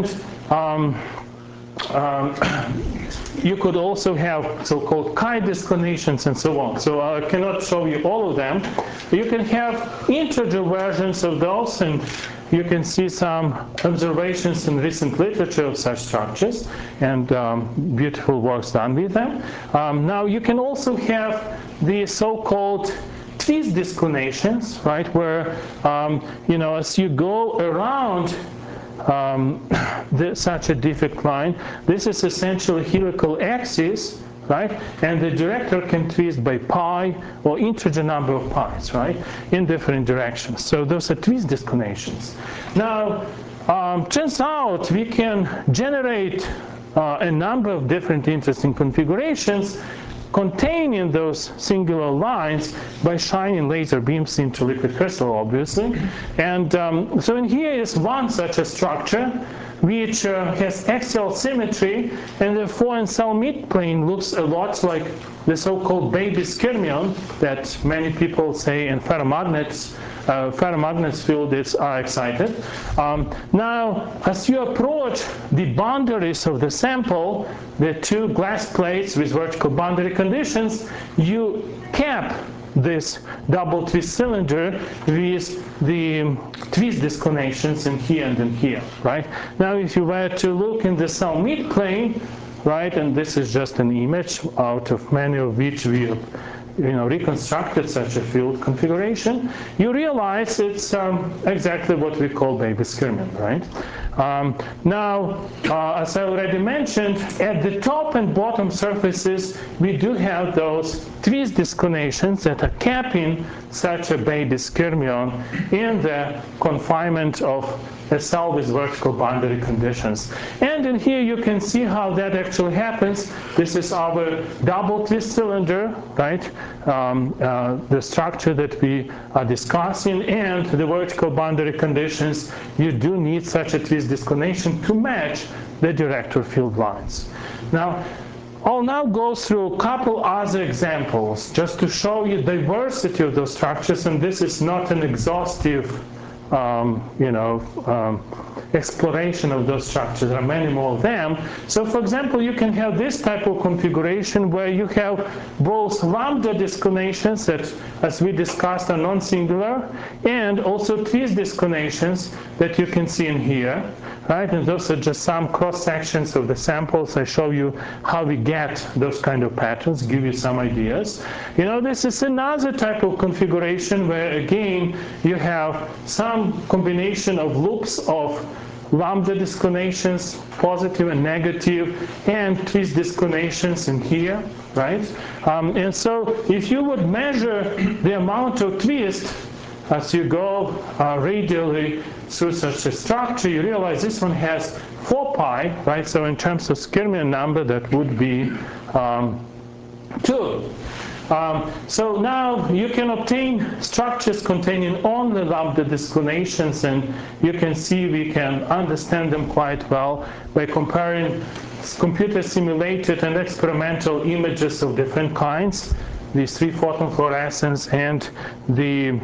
you could also have so-called chi disclinations and so on. So I cannot show you all of them. You can have integer versions of those, and you can see some observations in recent literature of such structures, and beautiful works done with them. Now you can also have the so-called twist disclinations, right, where as you go around such a defect line, this is essentially helical axis, right? And the director can twist by pi or integer number of pi's, right, in different directions. So those are twist disclinations. Now, turns out we can generate a number of different interesting configurations containing those singular lines by shining laser beams into liquid crystal, obviously. And so in here is one such a structure which has axial symmetry, and therefore in cell midplane looks a lot like the so-called baby skyrmion that many people say in ferromagnets field are excited. Now, as you approach the boundaries of the sample, the two glass plates with vertical boundary conditions, you cap this double twist cylinder with the twist disconnections in here and in here, right? Now if you were to look in the cell mid plane, right, and this is just an image out of many of which we have reconstructed such a field configuration, you realize it's exactly what we call baby skirmion, right? Now, as I already mentioned, at the top and bottom surfaces, we do have those twist disconnections that are capping such a baby skirmion in the confinement of a cell with vertical boundary conditions. And in here you can see how that actually happens. This is our double twist cylinder, right? The structure that we are discussing, and the vertical boundary conditions. You do need such a twist disconnection to match the director field lines. Now, I'll now go through a couple other examples just to show you diversity of those structures, and this is not an exhaustive exploration of those structures. There are many more of them. So for example, you can have this type of configuration where you have both lambda disconnections that, as we discussed, are non-singular, and also twist disconnections that you can see in here, right? And those are just some cross sections of the samples. I show you how we get those kind of patterns, give you some ideas. This is another type of configuration where, again, you have some combination of loops of lambda disconnections, positive and negative, and twist disconnections in here, right? And so if you would measure the amount of twist as you go radially through such a structure, you realize this one has 4 pi, right? So in terms of skirmion number, that would be 2. So now you can obtain structures containing only lambda disconnections, and you can see we can understand them quite well by comparing computer simulated and experimental images of different kinds, these 3-photon fluorescence and the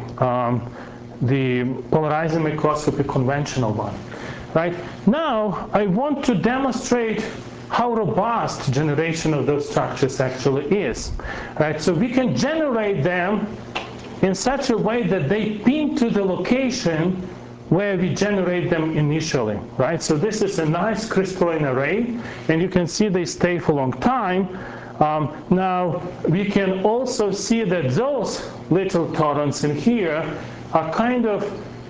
polarizing microscopy conventional one. Right? Now I want to demonstrate how robust generation of those structures actually is. Right? So we can generate them in such a way that they pin to the location where we generate them initially. Right? So this is a nice crystalline array, and you can see they stay for a long time. Now we can also see that those little torrents in here are kind of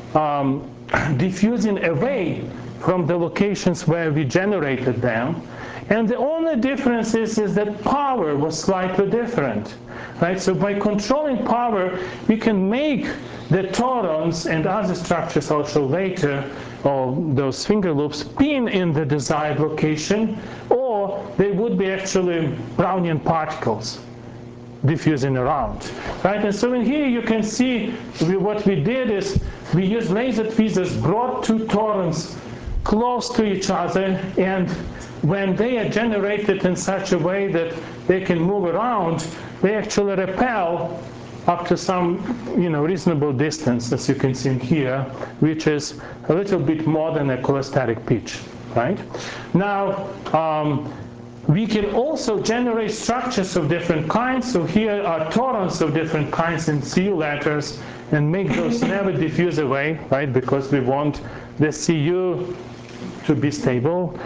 diffusing away from the locations where we generated them. And the only difference is that power was slightly different. Right? So by controlling power, we can make the torrents and other structures I'll show later, or those finger loops, pin in the desired location, or they would be actually Brownian particles diffusing around. Right? And so in here you can see what we did is we used laser tweezers, brought 2 torrents close to each other, and when they are generated in such a way that they can move around, they actually repel up to some reasonable distance, as you can see in here, which is a little bit more than a cholestatic pitch. Right? Now, we can also generate structures of different kinds. So here are torrents of different kinds in CU letters, and make those never diffuse away, right? Because we want the CU to be stable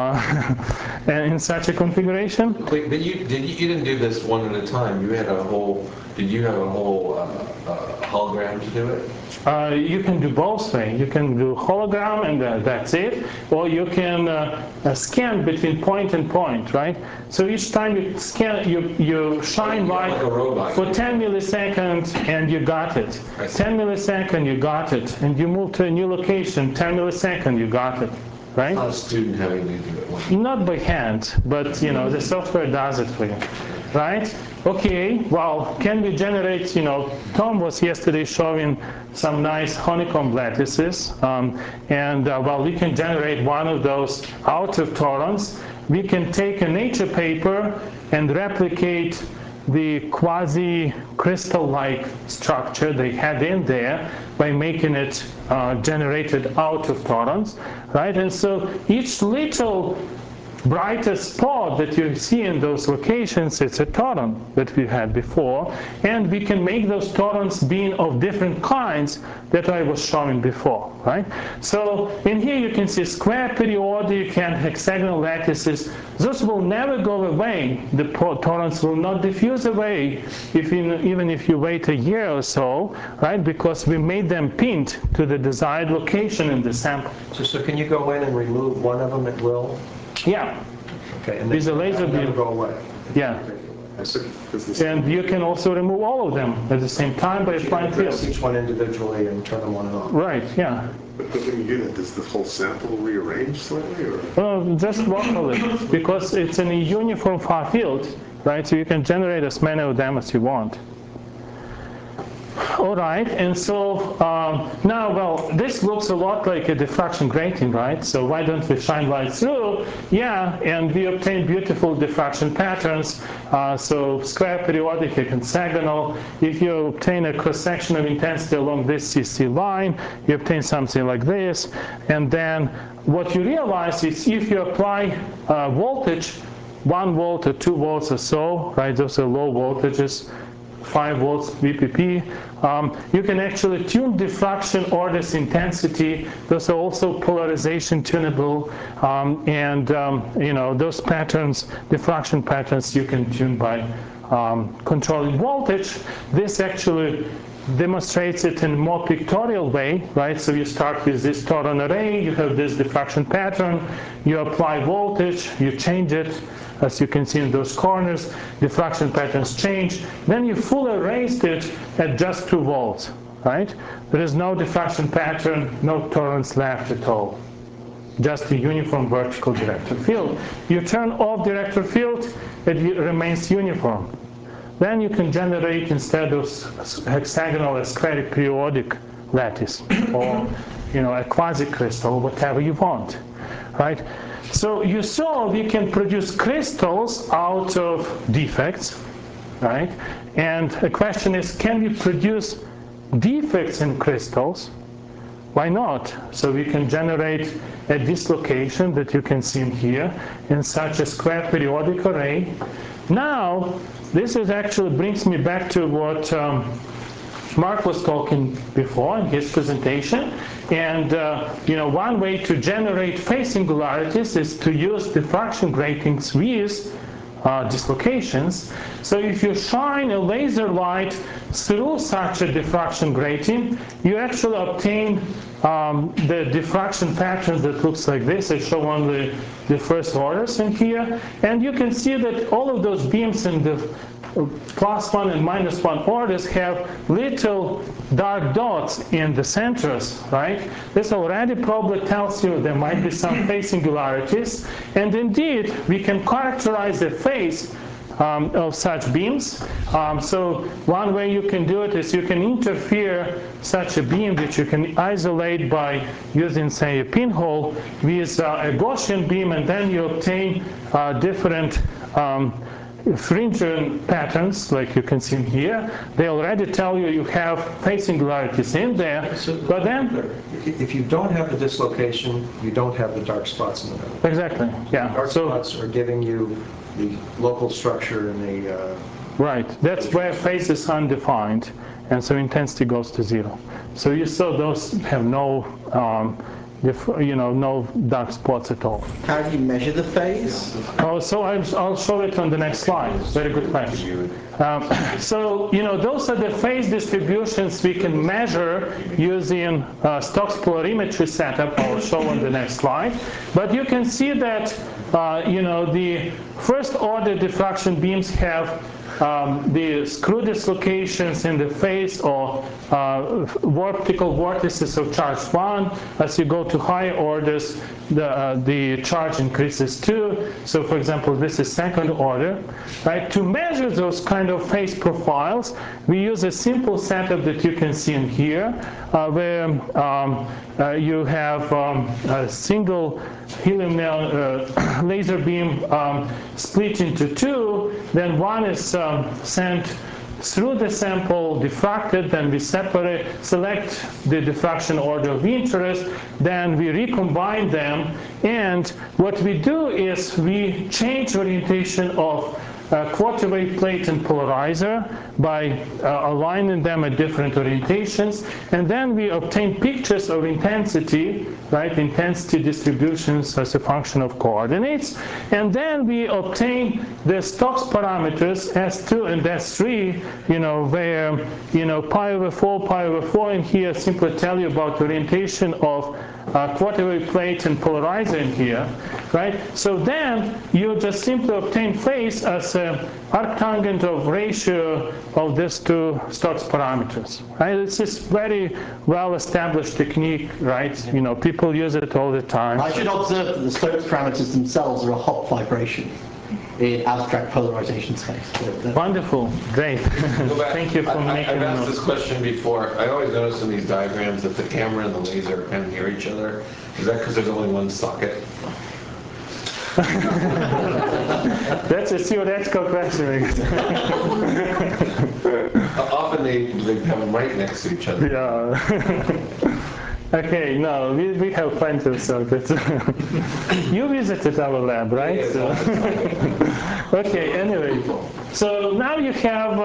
in such a configuration. Wait, but you didn't do this one at a time. You had a whole. Did you have a whole hologram to do it? You can do both things. You can do hologram and that's it, or you can scan between point and point, right? So each time you scan, you shine light like a robot. For 10 milliseconds and you got it. 10 milliseconds, you got it. And you move to a new location, 10 milliseconds, you got it. Right? Not a student having to do it. Not by hand, but the software does it for you. Right? Okay, well, can we generate, Tom was yesterday showing some nice honeycomb lattices, and we can generate one of those out of torrents. We can take a nature paper and replicate the quasi-crystal-like structure they had in there by making it generated out of torrents, right? And so each little brightest spot that you see in those locations, it's a toron that we had before, and we can make those torons being of different kinds that I was showing before, right? So in here you can see square, periodic, and hexagonal lattices. Those will never go away. The torons will not diffuse away even if you wait a year or so, right? Because we made them pinned to the desired location in the sample. So can you go in and remove one of them at will? Yeah. Okay, and With a laser they'll never beam. go away. Yeah. And you can also remove all of them at the same time by You applying can press fields. each one individually and turn them on and off. Right, yeah. But when you do that, does the whole sample rearrange slightly, or? Just locally, because it's in a uniform far field, right? So you can generate as many of them as you want. All right, and so now, well, this looks a lot like a diffraction grating, right? So why don't we shine light through? Yeah, and we obtain beautiful diffraction patterns. So square, periodic, hexagonal. If you obtain a cross-section of intensity along this CC line, you obtain something like this. And then what you realize is if you apply voltage, 1 volt or 2 volts or so, right? Those are low voltages. 5 volts VPP. You can actually tune diffraction orders intensity. Those are also polarization tunable, and you know, those patterns, diffraction patterns, you can tune by controlling voltage. This actually demonstrates it in a more pictorial way, right? So you start with this toron array, you have this diffraction pattern, you apply voltage, you change it. As you can see in those corners, diffraction patterns change. Then you fully erased it at just 2 volts, right? There is no diffraction pattern, no torons left at all. Just a uniform vertical director field. You turn off director field, it remains uniform. Then you can generate, instead of hexagonal, a squaric periodic lattice, or you know, a quasi-crystal, whatever you want, right? So you saw we can produce crystals out of defects, right? And the question is, can we produce defects in crystals? Why not? So we can generate a dislocation that you can see in here in such a square periodic array. Now, this is actually brings me back to what Mark was talking before in his presentation, and you know, one way to generate phase singularities is to use diffraction gratings with dislocations. So if you shine a laser light through such a diffraction grating, you actually obtain the diffraction patterns that looks like this. I show only the first orders in here, and you can see that all of those beams in the +1 and -1 orders have little dark dots in the centers, right? This already probably tells you there might be some phase singularities, and indeed we can characterize the phase of such beams. So one way you can do it is you can interfere such a beam that you can isolate by using, say, a pinhole with a Gaussian beam, and then you obtain different fringe patterns, like you can see here. They already tell you you have phase singularities in there, but then if you don't have the dislocation, you don't have the dark spots in the middle. exactly, yeah. Dark spots are giving you the local structure and the right. That's where phase is undefined, and so intensity goes to 0. So you saw those have no no dark spots at all. How do you measure the phase? Oh, so I'll show it on the next slide. Very good question. So, those are the phase distributions we can measure using Stokes polarimetry setup. I'll show on the next slide. But you can see that, the first order diffraction beams have the screw dislocations in the phase or vertical vortices of charge 1. As you go to higher orders, the charge increases too. So for example, this is second order. Right? To measure those kind of phase profiles, we use a simple setup that you can see in here, where you have a single helium laser beam split into two. Then one is sent through the sample, diffract it, then we select the diffraction order of interest, then we recombine them, and what we do is we change orientation of quarter wave plate and polarizer by aligning them at different orientations, and then we obtain pictures of intensity, right, intensity distributions as a function of coordinates, and then we obtain the Stokes parameters S2 and S3, where pi over 4, and here simply tell you about orientation of quarter wave plate and polarizer in here, right? So then you just simply obtain phase as an arctangent of ratio of these two Stokes parameters, right? It's this very well-established technique, right? People use it all the time. I should observe that the Stokes parameters themselves are a Hopf vibration in abstract polarization space. Wonderful, great. Thank you for making I've asked notes. this question before. I always notice in these diagrams that the camera and the laser are kind of near each other. Is that because there's only one socket? That's a theoretical question. Often they come right next to each other. Yeah. Okay, no, we have plenty of circuits. You visited our lab, right? Okay, anyway. So now you have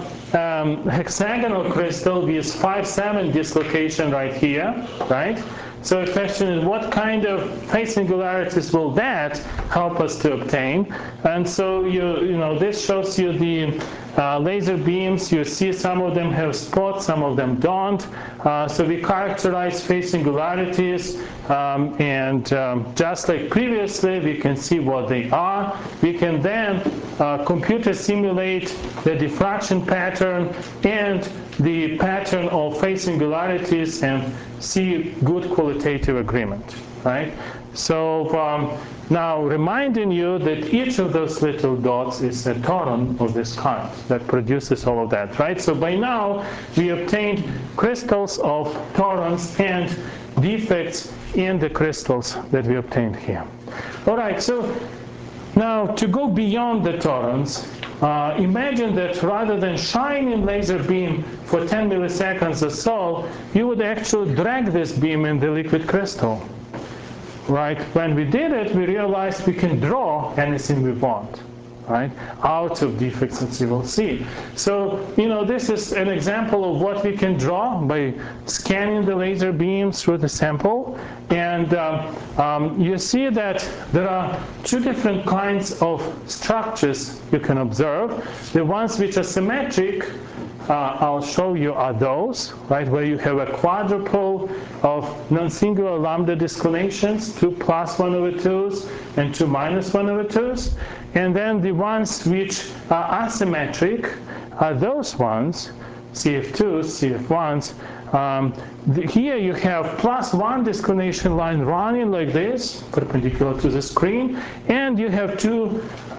hexagonal crystal with 5-7 dislocation right here, right? So the question is, what kind of phase singularities will that help us to obtain? And so this shows you the laser beams. You see some of them have spots, some of them don't. So we characterize phase singularities, and just like previously, we can see what they are. We can then computer simulate the diffraction pattern and the pattern of phase singularities and see good qualitative agreement, right? So now reminding you that each of those little dots is a toron of this kind that produces all of that, right? So by now we obtained crystals of torons and defects in the crystals that we obtained here. All right, so now to go beyond the torons, imagine that rather than shining laser beam for 10 milliseconds or so, you would actually drag this beam in the liquid crystal. Right? When we did it, we realized we can draw anything we want, right? Out of defects that you will see. So, this is an example of what we can draw by scanning the laser beam through the sample. And you see that there are two different kinds of structures you can observe. The ones which are symmetric, I'll show you, are those, right, where you have a quadrupole of non-singular lambda disclinations, 2 + 1/2s and 2 - 1/2s. And then the ones which are asymmetric are those ones, CF2s, CF1s. Here you have +1 disclination line running like this, perpendicular to the screen, and you have 2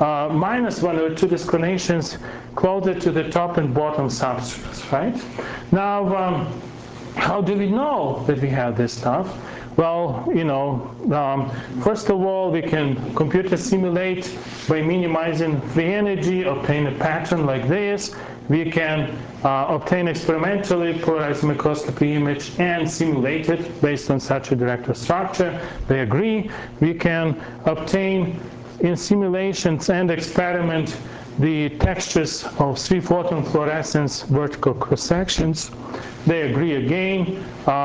-1/2 disclinations closer to the top and bottom substrates, right? Now, how do we know that we have this stuff? Well, first of all, we can computer simulate by minimizing free energy, obtain a pattern like this. We can obtain experimentally polarized microscopy image and simulate it based on such a director structure. They agree. We can obtain in simulations and experiment the textures of 3-photon fluorescence vertical cross sections. They agree again.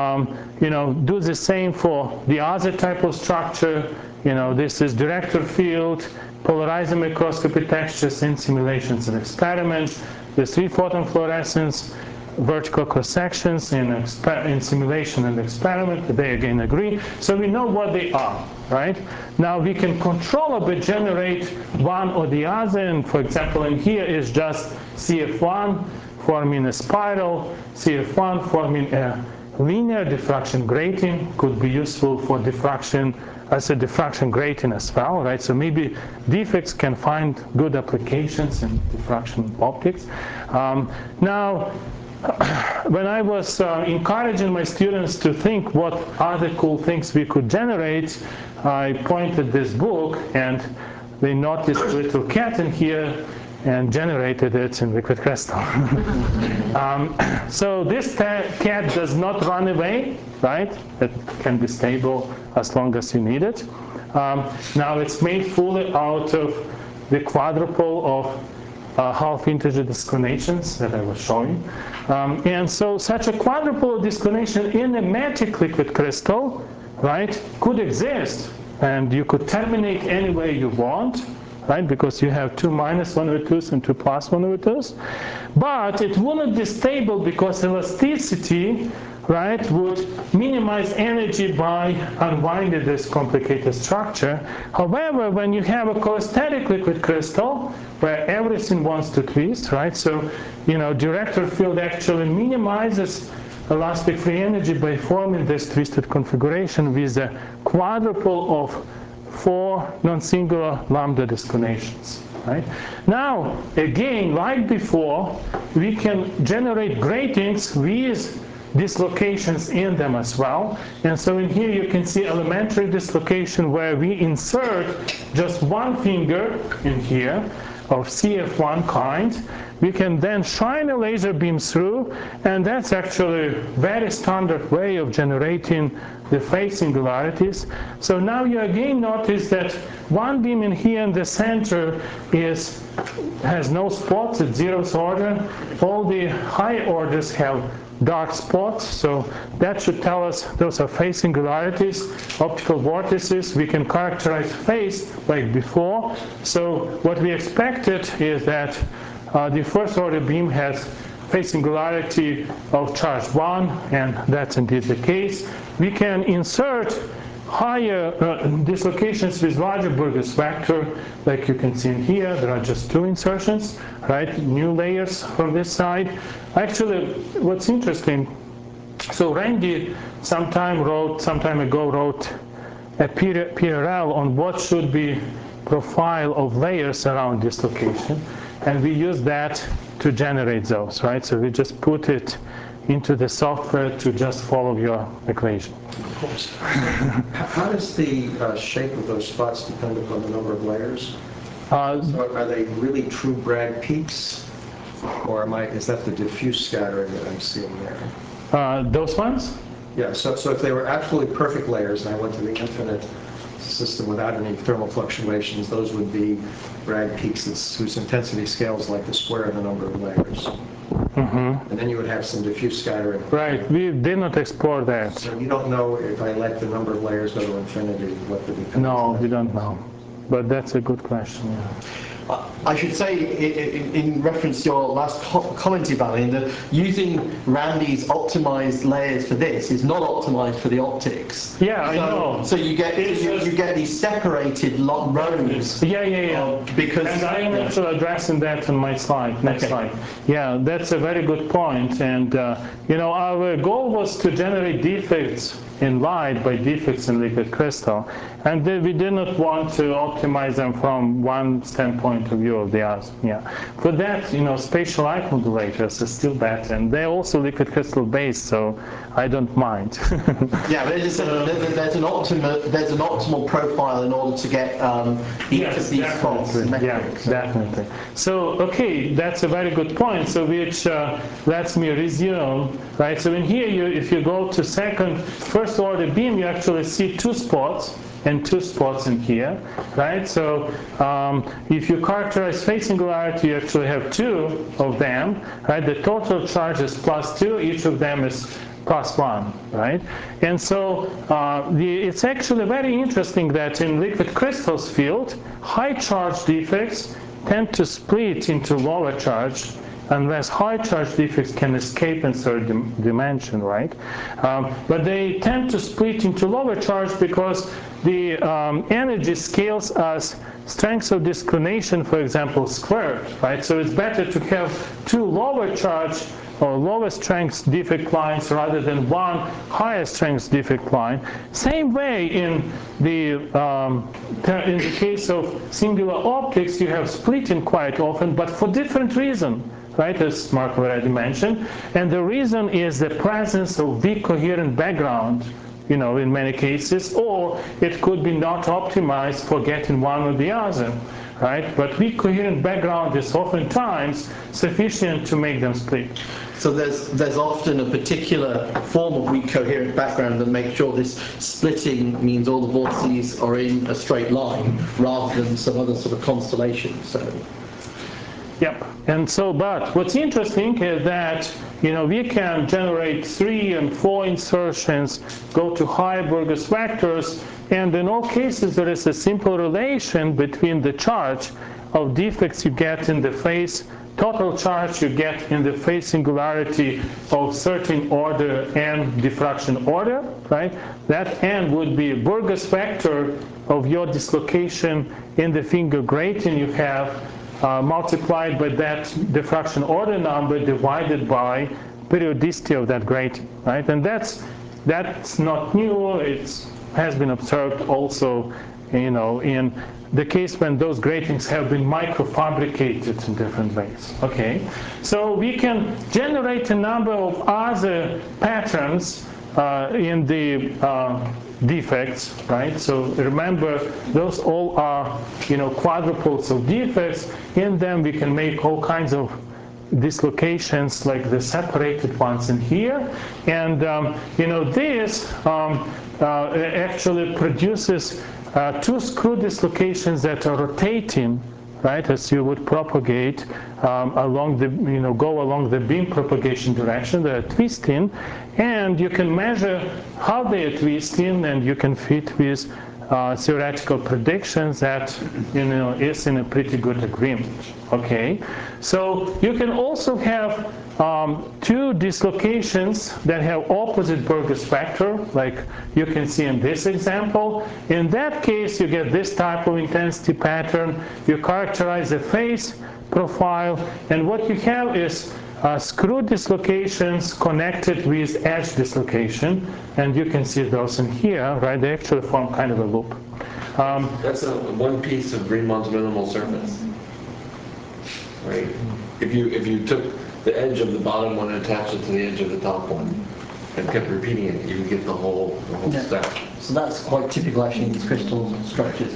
Do the same for the other type of structure. This is director field, polarizer microscopy textures in simulations and experiments. The 3-photon fluorescence vertical cross sections in simulation and experiment. They again agree. So we know what they are, right? Now we can controllably generate one or the other. And for example, in here is just CF1 forming a spiral, CF1 forming a linear diffraction grating. Could be useful for diffraction as a diffraction grating as well, right? So maybe defects can find good applications in diffraction optics. Now, when I was encouraging my students to think what other cool things we could generate, I pointed this book, and they noticed a little cat in here, and generated it in liquid crystal. So this cat does not run away, right? It can be stable as long as you need it. Now it's made fully out of the quadruple of half-integer disclinations that I was showing. And so such a quadruple disclination in a magic liquid crystal, right, could exist. And you could terminate any way you want, right, because you have 2 minus 1 over 2s and 2 plus 1 over 2s. But it wouldn't be stable because elasticity, right, would minimize energy by unwinding this complicated structure. However, when you have a cholesteric liquid crystal where everything wants to twist, right, so, director field actually minimizes elastic free energy by forming this twisted configuration with a quadruple of 4 non-singular lambda disclinations. Right? Now, again, like before, we can generate gratings with dislocations in them as well. And so in here you can see elementary dislocation where we insert just one finger in here of CF1 kind. We can then shine a laser beam through, and that's actually a very standard way of generating the phase singularities. So now you again notice that one beam in here in the center has no spots, it's 0th order. All the high orders have dark spots, so that should tell us those are phase singularities, optical vortices. We can characterize phase like before. So what we expected is that the first order beam has phase singularity of charge 1, and that's indeed the case. We can insert higher dislocations with larger Burgers vector, like you can see in here. There are just 2 insertions, right? New layers from this side. Actually, what's interesting, so Randy some time ago wrote a PRL on what should be profile of layers around dislocation, and we use that to generate those, right? So we just put it into the software to just follow your equation. Of course. How does the shape of those spots depend upon the number of layers? So are they really true Bragg peaks, or is that the diffuse scattering that I'm seeing there? Those ones? Yeah, so if they were absolutely perfect layers and I went to the infinite system without any thermal fluctuations, those would be Bragg peaks whose intensity scales like the square of the number of layers. Mm-hmm. And then you would have some diffuse scattering. Right, we did not explore that. So you don't know if I let the number of layers go to infinity, what the difference is? No, we don't know. But that's a good question, yeah. I should say, in reference to your last comment, Ivan, that using Randy's optimized layers for this is not optimized for the optics. Yeah, I know. So you get these separated rows. Yeah. Because and I am actually addressing that on my slide. Next slide. Yeah, that's a very good point. And our goal was to generate defects in light by defects in liquid crystal, and we did not want to optimize them from one standpoint of view of the other. Yeah, for that, spatial light modulators are still better, and they're also liquid crystal based, so I don't mind. Yeah, but there's an optimal profile in order to get each of these spots. Yeah, definitely. So okay, that's a very good point. So which lets me resume, right? So in here, if you go to first order beam, you actually see 2 spots and 2 spots in here, right? So if you characterize phase singularity, you actually have 2 of them, right? The total charge is +2, each of them is +1, right? And so it's actually very interesting that in liquid crystals field, high charge defects tend to split into lower charge unless high charge defects can escape in third dimension, right? But they tend to split into lower charge because the energy scales as strengths of disclination, for example, squared, right? So it's better to have 2 lower charge or lower strength defect lines rather than 1 higher strength defect line. Same way in the case of singular optics, you have splitting quite often, but for different reason, right, as Mark already mentioned. And the reason is the presence of weak coherent background, in many cases, or it could be not optimized for getting one or the other. right? But weak coherent background is oftentimes sufficient to make them split. So there's often a particular form of weak coherent background that makes sure this splitting means all the vortices are in a straight line rather than some other sort of constellation. So. Yep. And so, but what's interesting is that, we can generate 3 and 4 insertions, go to high Burgers vectors, and in all cases there is a simple relation between the charge of defects you get in the phase, total charge you get in the phase singularity of certain order and diffraction order, right? That n would be a Burgers vector of your dislocation in the finger grating you have, multiplied by that diffraction order number divided by periodicity of that grating, right? And that's not new. It has been observed also, in the case when those gratings have been microfabricated in different ways. Okay, so we can generate a number of other patterns in the defects, right? So remember, those all are, quadruples of defects. In them, we can make all kinds of dislocations, like the separated ones in here. And, this actually produces 2 screw dislocations that are rotating, right, as you would propagate along the, go along the beam propagation direction. They're twisting, and you can measure how they are twisting, and you can fit with theoretical predictions that, is in a pretty good agreement. Okay, so you can also have 2 dislocations that have opposite Burgers vector, like you can see in this example. In that case, you get this type of intensity pattern. You characterize the phase profile, and what you have is screw dislocations connected with edge dislocation, and you can see those in here, right? They actually form kind of a loop. That's one piece of Riemann's minimal surface, right? If you took the edge of the bottom one and attached it to the edge of the top one and kept repeating it, you would get the whole stack. So that's quite typical actually in these crystal structures.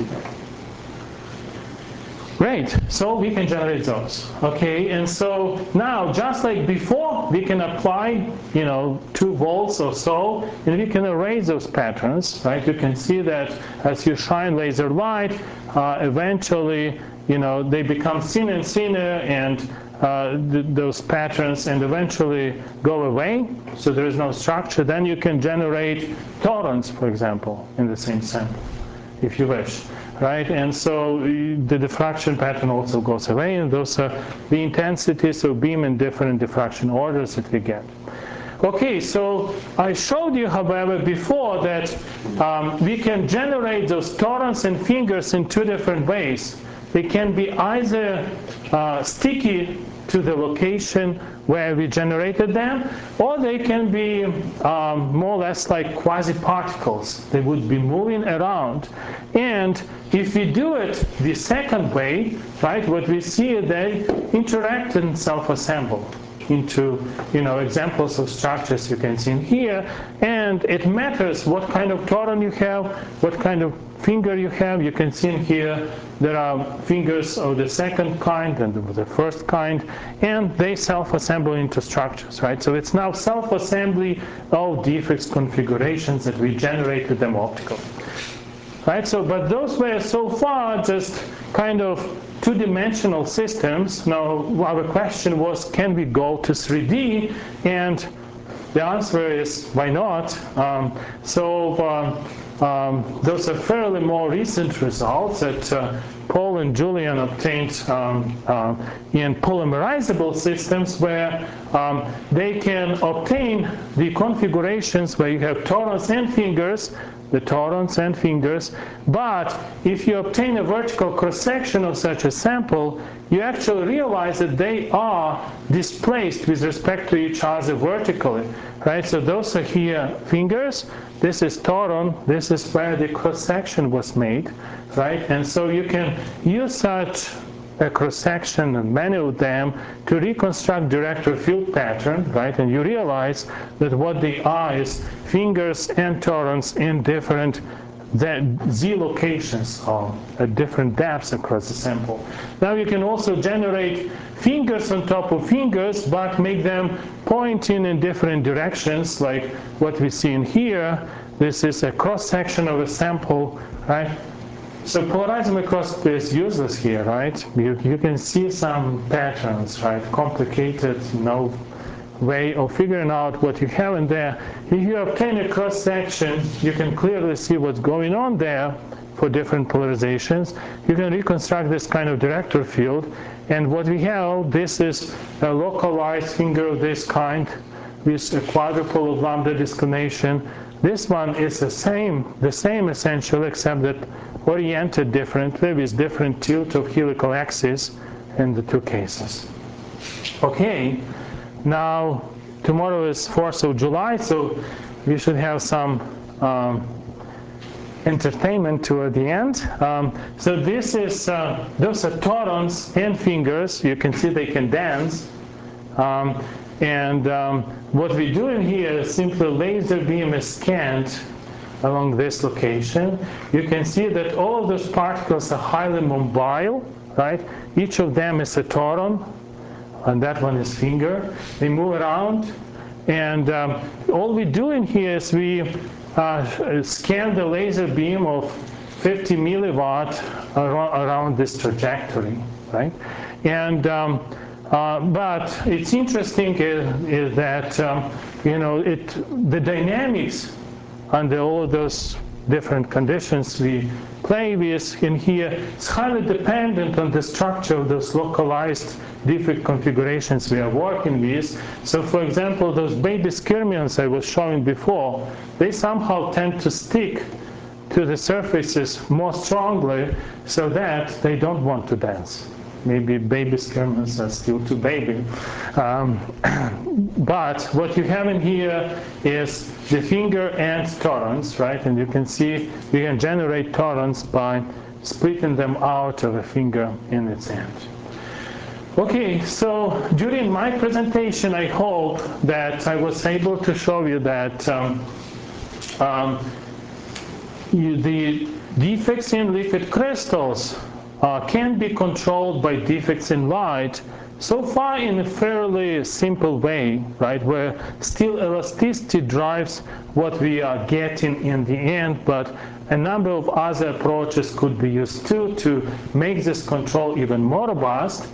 Great, so we can generate those. Okay, and so now, just like before, we can apply, 2 volts or so, and we can erase those patterns, right? You can see that as you shine laser light, eventually, they become thinner and thinner, and those patterns, and eventually go away, so there is no structure. Then you can generate torrents, for example, in the same sample, if you wish. Right, and so the diffraction pattern also goes away, and those are the intensities of beam in different diffraction orders that we get. Okay, so I showed you, however, before that we can generate those torrents and fingers in 2 different ways. They can be either sticky to the location where we generated them, or they can be more or less like quasi-particles. They would be moving around. And if we do it the second way, right, what we see is they interact and self-assemble into, examples of structures you can see in here. And it matters what kind of torrent you have, what kind of finger you have. You can see in here there are fingers of the second kind and the first kind, and they self-assemble into structures, right? So it's now self-assembly of defects configurations that we generated them optically. Right, so, but those were so far just kind of 2-dimensional systems. Now, our question was, can we go to 3D? And the answer is, why not? Those are fairly more recent results that Paul and Julian obtained in polymerizable systems, where they can obtain the configurations where you have torrents and fingers, the torrents and fingers, but if you obtain a vertical cross-section of such a sample, you actually realize that they are displaced with respect to each other vertically, right? So those are here fingers, this is torrent, this is where the cross-section was made, right? And so you can use such a cross-section and many of them to reconstruct director field pattern, right? And you realize that what they are is fingers and torrents in different Z locations at different depths across the sample. Now you can also generate fingers on top of fingers, but make them pointing in different directions, like what we see in here. This is a cross-section of a sample, right? So polarizing microscopy is useless here, right? You can see some patterns, right? Complicated, no way of figuring out what you have in there. If you obtain a cross-section, you can clearly see what's going on there for different polarizations. You can reconstruct this kind of director field, and what we have, this is a localized finger of this kind with a quadrupole of lambda disclination. This one is the same essentially, except that oriented differently with different tilt of helical axis in the two cases. Okay. Now, tomorrow is 4th of July, so we should have some entertainment toward the end. So this is, those are torons and fingers. You can see they can dance. What we're doing here is simply laser beam is scanned along this location. You can see that all of those particles are highly mobile, right? Each of them is a toron. And that one is finger. They move around, and all we're doing here is we scan the laser beam of 50 milliwatt around this trajectory, right? And but it's interesting is that you know, the dynamics under all of those different conditions we play with in here is highly dependent on the structure of those localized defect configurations we are working with. So for example, those baby skyrmions I was showing before, they somehow tend to stick to the surfaces more strongly so that they don't want to dance. Maybe baby skyrmions are still too baby. But what you have in here is the finger and torons, right? And you can see we can generate torons by splitting them out of a finger in its end. Okay, so during my presentation, I hope that I was able to show you that the defects in liquid crystals can be controlled by defects in light, so far in a fairly simple way, right, where still elasticity drives what we are getting in the end, but a number of other approaches could be used too to make this control even more robust.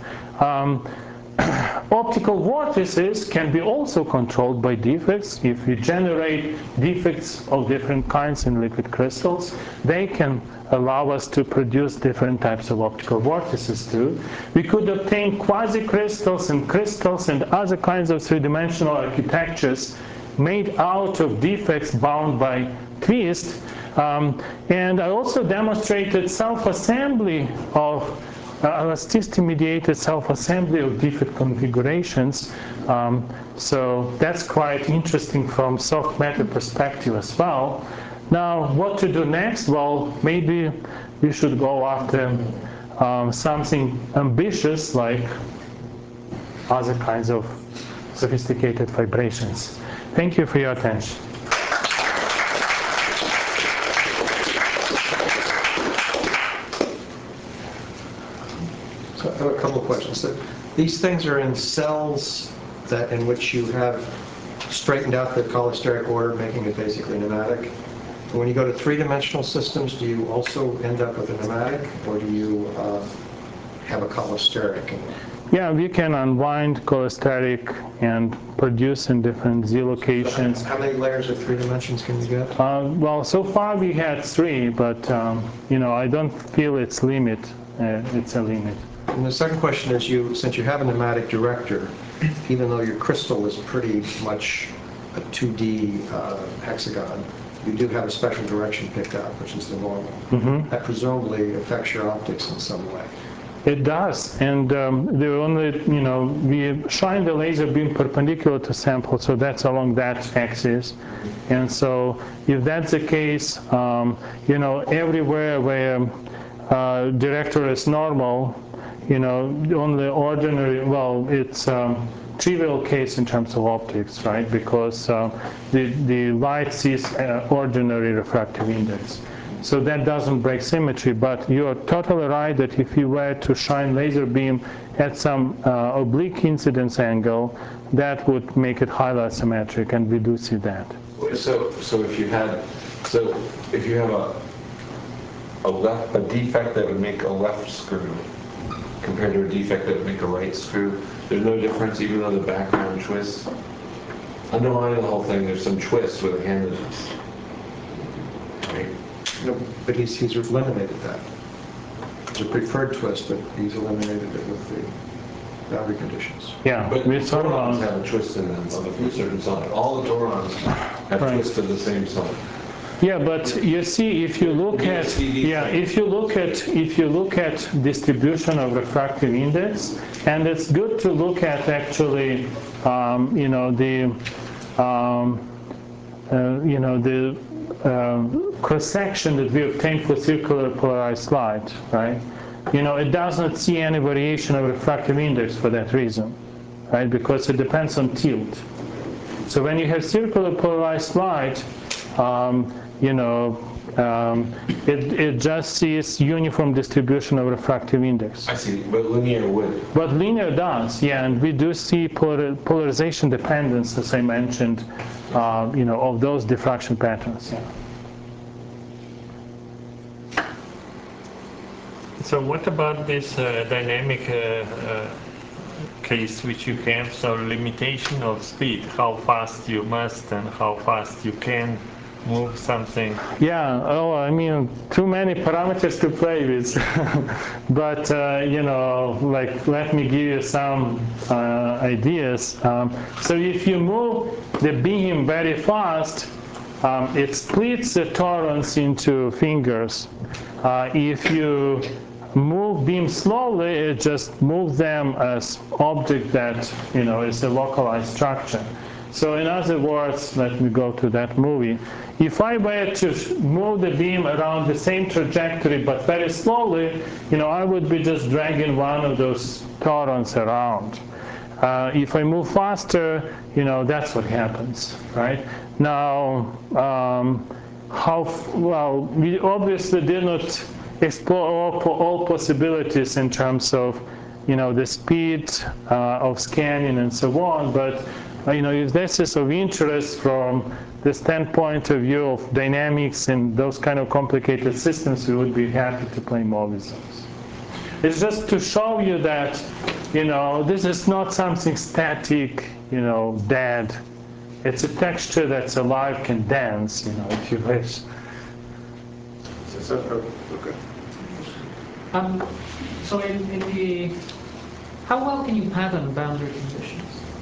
Optical vortices can be also controlled by defects. If we generate defects of different kinds in liquid crystals, they can allow us to produce different types of optical vortices too. We could obtain quasi-crystals and other kinds of three-dimensional architectures made out of defects bound by twist. And I also demonstrated self-assembly of elasticity-mediated self-assembly of defect configurations. So that's quite interesting from soft matter perspective as well. Now, what to do next? Well, maybe we should go after something ambitious like other kinds of sophisticated vibrations. Thank you for your attention. So I have a couple of questions. So these things are in cells in which you have straightened out the cholesteric order, making it basically pneumatic. When you go to three-dimensional systems, do you also end up with a pneumatic, or do you have a cholesteric? Yeah, we can unwind cholesteric and produce in different Z locations. How many layers of 3 dimensions can you get? Well, so far we had 3, but you know, I don't feel it's limit. It's a limit. And the second question is, since you have a pneumatic director, even though your crystal is pretty much a 2D hexagon, you do have a special direction picked up, which is the normal. Mm-hmm. That presumably affects your optics in some way. It does, and the only, you know, we shine the laser beam perpendicular to sample, so that's along that axis. And so if that's the case, you know, everywhere where director is normal, you know, only ordinary, well, it's trivial case in terms of optics, right? Because the light sees ordinary refractive index. so that doesn't break symmetry. But you're totally right that if you were to shine laser beam at some oblique incidence angle, that would make it highly asymmetric, and we do see that. So if you have a defect that would make a left screw compared to a defect that would make a right screw, there's no difference even though the background twists? Underlying the whole thing, there's some twist with a hand. Right? No, but he's eliminated that. It's a preferred twist, but he's eliminated it with the boundary conditions. Yeah, But we the saw Torons have a twist in them on a certain side. All the Torons have Right. twists of the same side. Yeah, but you see, if you look at if you look at distribution of refractive index, and it's good to look at actually, the cross section that we obtained for circular polarized light, right? It does not see any variation of refractive index for that reason, right? Because it depends on tilt. So when you have circular polarized light, it just sees uniform distribution of refractive index. I see, but linear would. But linear does, yeah, and we do see polarization dependence, as I mentioned, of those diffraction patterns. Yeah. So what about this dynamic case which you have, so limitation of speed, how fast you must and how fast you can move something? Yeah, I mean, too many parameters to play with. But, let me give you some ideas. So if you move the beam very fast, it splits the torons into fingers. If you move beam slowly, it just moves them as object that, is a localized structure. So in other words, let me go to that movie. If I were to move the beam around the same trajectory but very slowly, I would be just dragging one of those torons around. If I move faster, that's what happens, right? Now, we obviously did not explore all possibilities in terms of, the speed of scanning and so on, but if this is of interest from the standpoint of view of dynamics and those kind of complicated systems, we would be happy to play more with those. It's just to show you that, this is not something static, dead. It's a texture that's alive, can dance, if you wish. Okay. So how well can you pattern boundary conditions?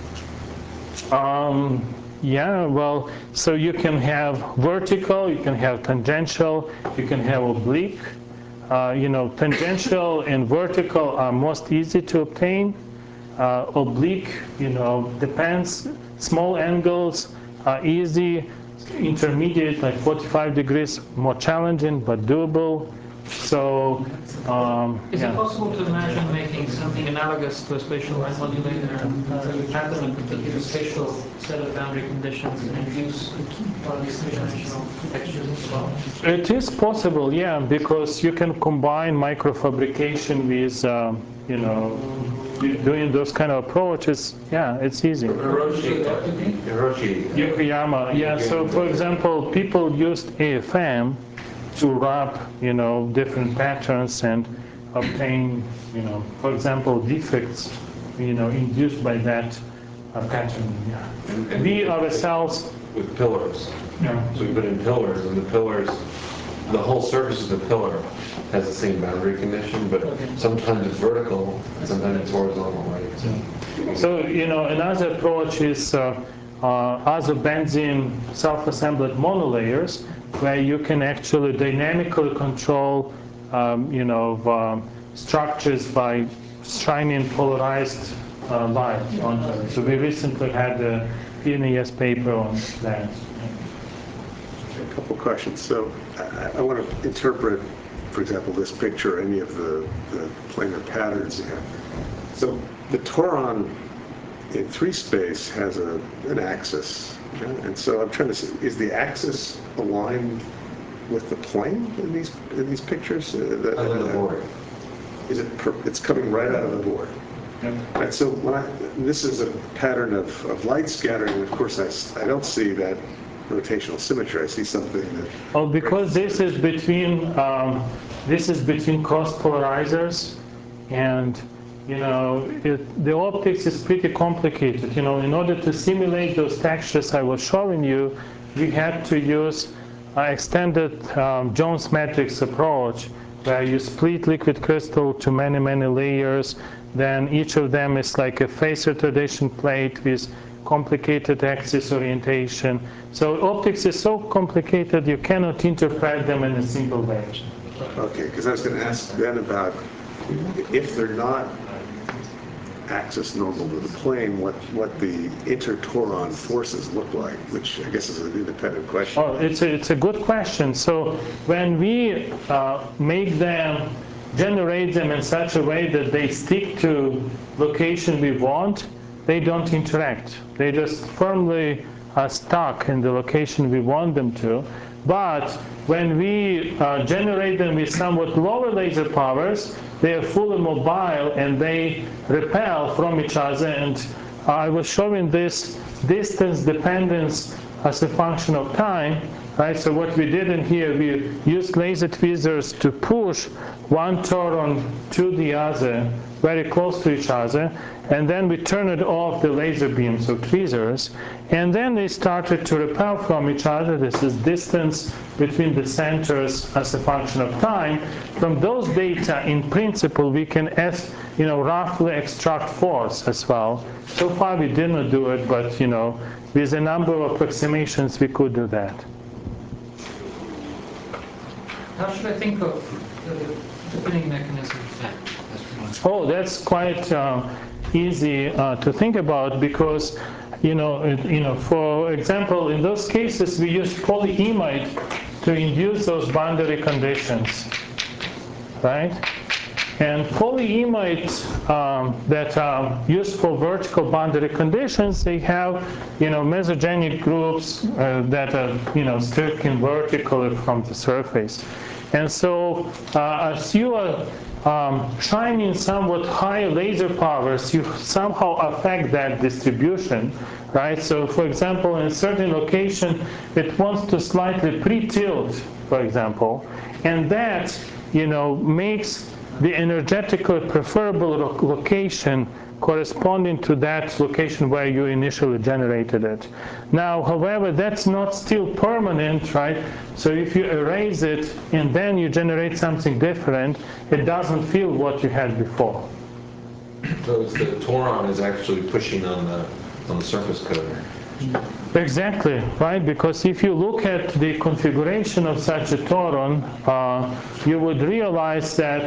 Yeah, well, so you can have vertical, you can have tangential, you can have oblique. Tangential and vertical are most easy to obtain. Oblique, depends. Small angles are easy. Intermediate, like 45 degrees, more challenging but doable. So, Is it possible to imagine making something analogous to a spatial light modulator and pattern a particular spatial set of boundary conditions and use three-dimensional textures as well? It is possible, yeah, because you can combine microfabrication with, doing those kind of approaches. Yeah, it's easy. Hiroshi. Yokoyama, yeah. So, for example, people used AFM to wrap, different patterns and obtain, for example, defects, induced by that pattern. Yeah. And We ourselves with pillars. Yeah. So we put in pillars, and the pillars, the whole surface of the pillar has the same boundary condition, but sometimes it's vertical, and sometimes it's horizontal, right? So, another approach is azobenzene self-assembled monolayers, where you can actually dynamically control, structures by shining polarized light on them. So we recently had a PNAS paper on that. A couple questions. So I want to interpret, for example, this picture, any of the planar patterns you have. So the Toron in 3 space has an axis, and so I'm trying to see, is the axis aligned with the plane in these pictures? Out of the board. It's coming right out of the board. Right, so this is a pattern of light scattering, and of course I don't see that rotational symmetry. I see something that... Oh, because this is between cross polarizers, and the optics is pretty complicated. In order to simulate those textures I was showing you, we had to use extended Jones matrix approach, where you split liquid crystal to many layers. Then each of them is like a phase retardation plate with complicated axis orientation. So optics is so complicated you cannot interpret them in a single way. Okay, because I was going to ask then about if they're not axis normal to the plane, what the intertoron forces look like, which I guess is an independent question. Oh, it's a good question. So when we generate them in such a way that they stick to location we want, they don't interact. They just firmly are stuck in the location we want them to. But when we generate them with somewhat lower laser powers, they are fully mobile and they repel from each other. And I was showing this distance dependence as a function of time. Right, so what we did in here, we used laser tweezers to push one toron to the other, very close to each other, and then we turned off the laser beams of tweezers, and then they started to repel from each other. This is distance between the centers as a function of time. From those data, in principle, we can roughly extract force as well. So far we did not do it, but with a number of approximations we could do that. How should I think of the pinning mechanism? Oh, that's quite easy to think about, because for example, in those cases we use polyimide to induce those boundary conditions, right? And polyimides that are used for vertical boundary conditions, they have mesogenic groups that are striking vertically from the surface. And so as you are shining somewhat higher laser powers, you somehow affect that distribution, right? So for example, in a certain location, it wants to slightly pre-tilt, for example, and that makes the energetically preferable location corresponding to that location where you initially generated it. Now, however, that's not still permanent, right? So if you erase it and then you generate something different, it doesn't feel what you had before. So it's the toron is actually pushing on the surface coater. Exactly, right? Because if you look at the configuration of such a toron, you would realize that,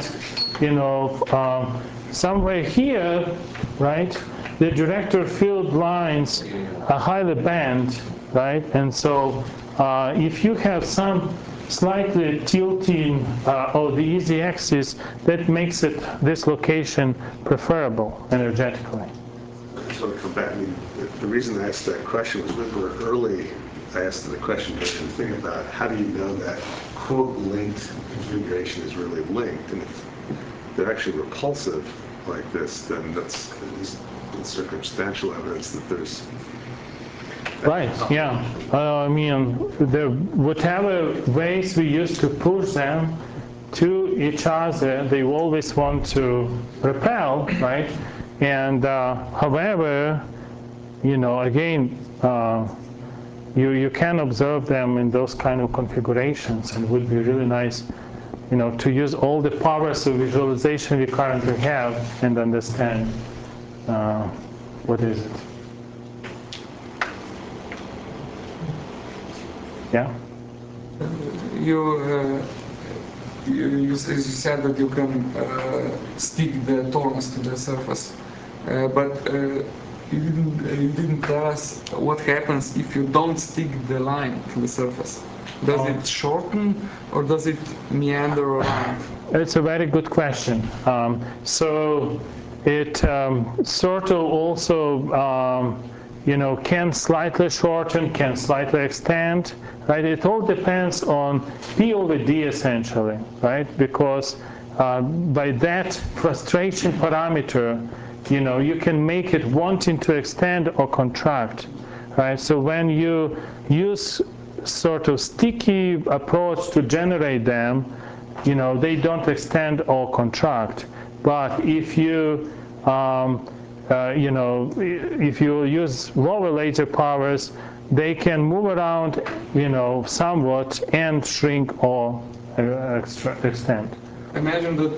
somewhere here, right, the director field lines are highly bent, right? And so if you have some slightly tilting of the easy axis, that makes this location preferable energetically. I just want to come back. I mean, the reason I asked that question was when we were early, I asked the question to think about how do you know that quote linked configuration is really linked, and if they're actually repulsive like this, then that's at least circumstantial evidence that there's... Right, yeah. I mean, whatever ways we use to push them to each other, they always want to repel, right? And however, again, you can observe them in those kind of configurations, and it would be really nice, to use all the powers of visualization we currently have and understand what is it. Yeah? You said that you can stick the torons to the surface, but you didn't tell us what happens if you don't stick the line to the surface. Does it shorten or does it meander around? It's a very good question. So it sort of also can slightly shorten, can slightly extend, right? It all depends on P over D essentially, right? Because by that frustration parameter, you can make it wanting to extend or contract, right? So when you use sort of sticky approach to generate them, they don't extend or contract. But if you if you use lower laser powers, they can move around, somewhat and shrink or extend. Imagine that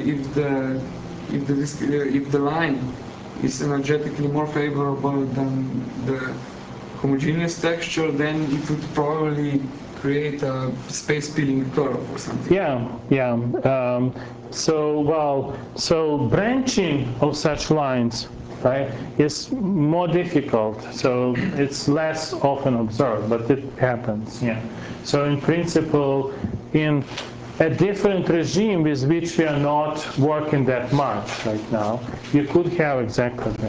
if the line is energetically more favorable than the homogeneous texture, then it would probably create a space peeling curve or something. Yeah. So branching of such lines, right, is more difficult. So it's less often observed, but it happens. Yeah. So in principle, in a different regime with which we are not working that much right now, you could have exactly that.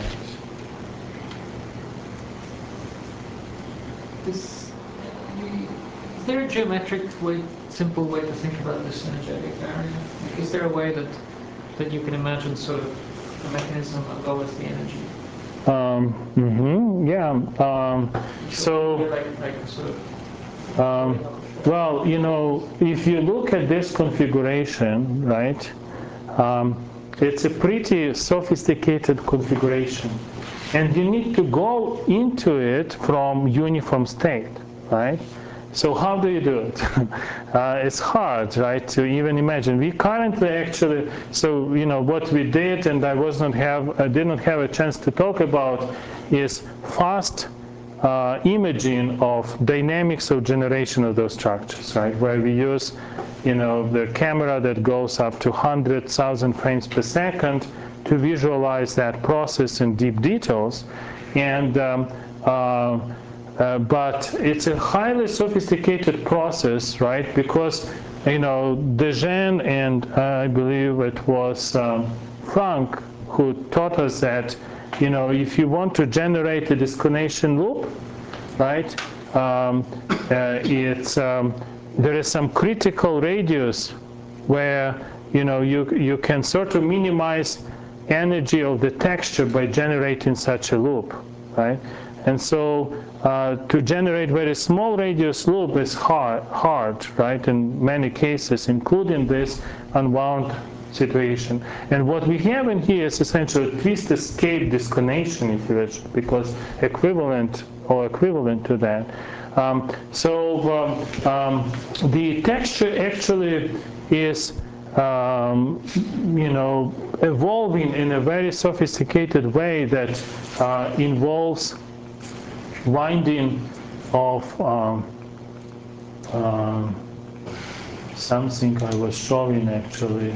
Is there a geometric way, simple way to think about this energetic barrier? Like, is there a way that you can imagine sort of a mechanism that lowers the energy? Well, if you look at this configuration, right, it's a pretty sophisticated configuration. And you need to go into it from uniform state, right? So how do you do it? It's hard, right, to even imagine. We currently actually, so what we did, and I did not have a chance to talk about, is fast imaging of dynamics of generation of those structures, right? Where we use, the camera that goes up to 100,000 frames per second to visualize that process in deep details, and but it's a highly sophisticated process, right? Because Dejean and I believe it was Frank who taught us that if you want to generate a discontinuation loop, right? There is some critical radius where you can sort of minimize energy of the texture by generating such a loop, right? And so to generate very small radius loop is hard, right? In many cases, including this unwound situation. And what we have in here is essentially twist escape discontinuation, if you wish, because equivalent to that. The texture actually is evolving in a very sophisticated way that involves winding of something I was showing actually.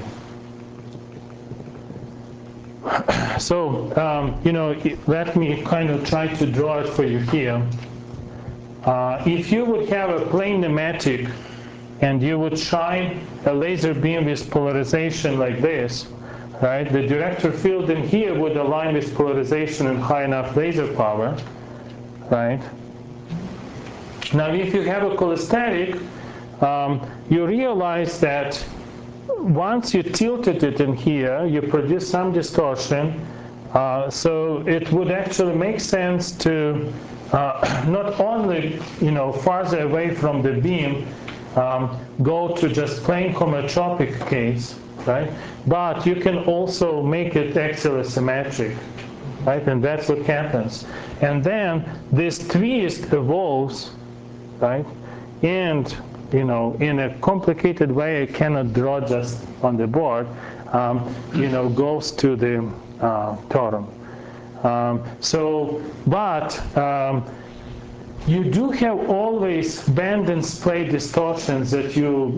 So, let me kind of try to draw it for you here. If you would have a plane nematic and you would shine a laser beam with polarization like this, right? The director field in here would align with polarization and high enough laser power, right? Now, if you have a cholestatic, you realize that once you tilted it in here, you produce some distortion. So it would actually make sense to not only, farther away from the beam, go to just plain homeotropic case, right? But you can also make it axially symmetric, right? And that's what happens. And then this twist evolves, right? And in a complicated way I cannot draw just on the board, goes to the totem. You do have always band and splay distortions that you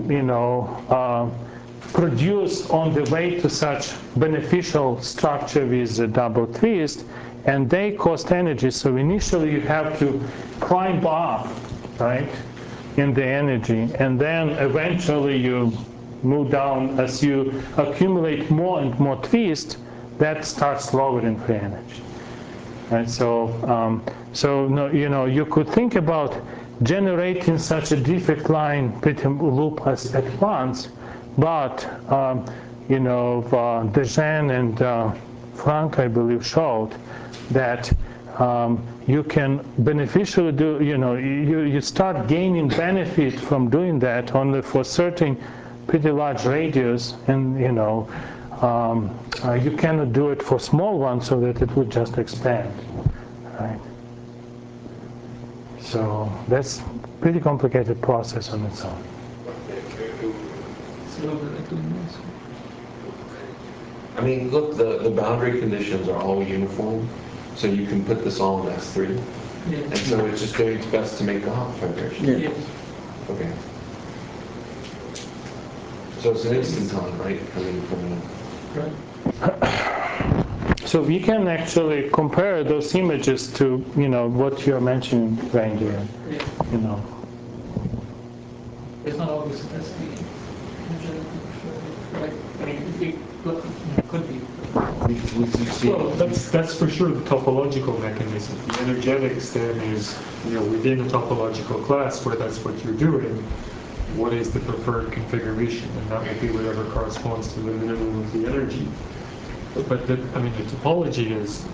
produce on the way to such beneficial structure with a double twist, and they cost energy. So initially you have to climb up, right, in the energy, and then eventually you move down as you accumulate more and more twist. That starts lowering free energy. right? So no, you could think about generating such a defect line pretty loop at once, but Dejean and Frank, I believe, showed that you can beneficially do, you start gaining benefit from doing that only for certain pretty large radius, and you cannot do it for small ones so that it would just expand, right? So that's pretty complicated process on its own. I mean, look, the boundary conditions are all uniform, so you can put this all in S3. Yeah. And so it's just doing its best to make the Hopf vibration. Yeah. Yes. Okay. So it's an instanton, right? Coming from So we can actually compare those images to, what you're mentioning, Randy. Yeah. It's not always that's the right. I mean, it could be. Well, that's for sure the topological mechanism. The energetics then is, within a topological class where that's what you're doing, what is the preferred configuration, and that will be whatever corresponds to the minimum of the energy. But the topology is,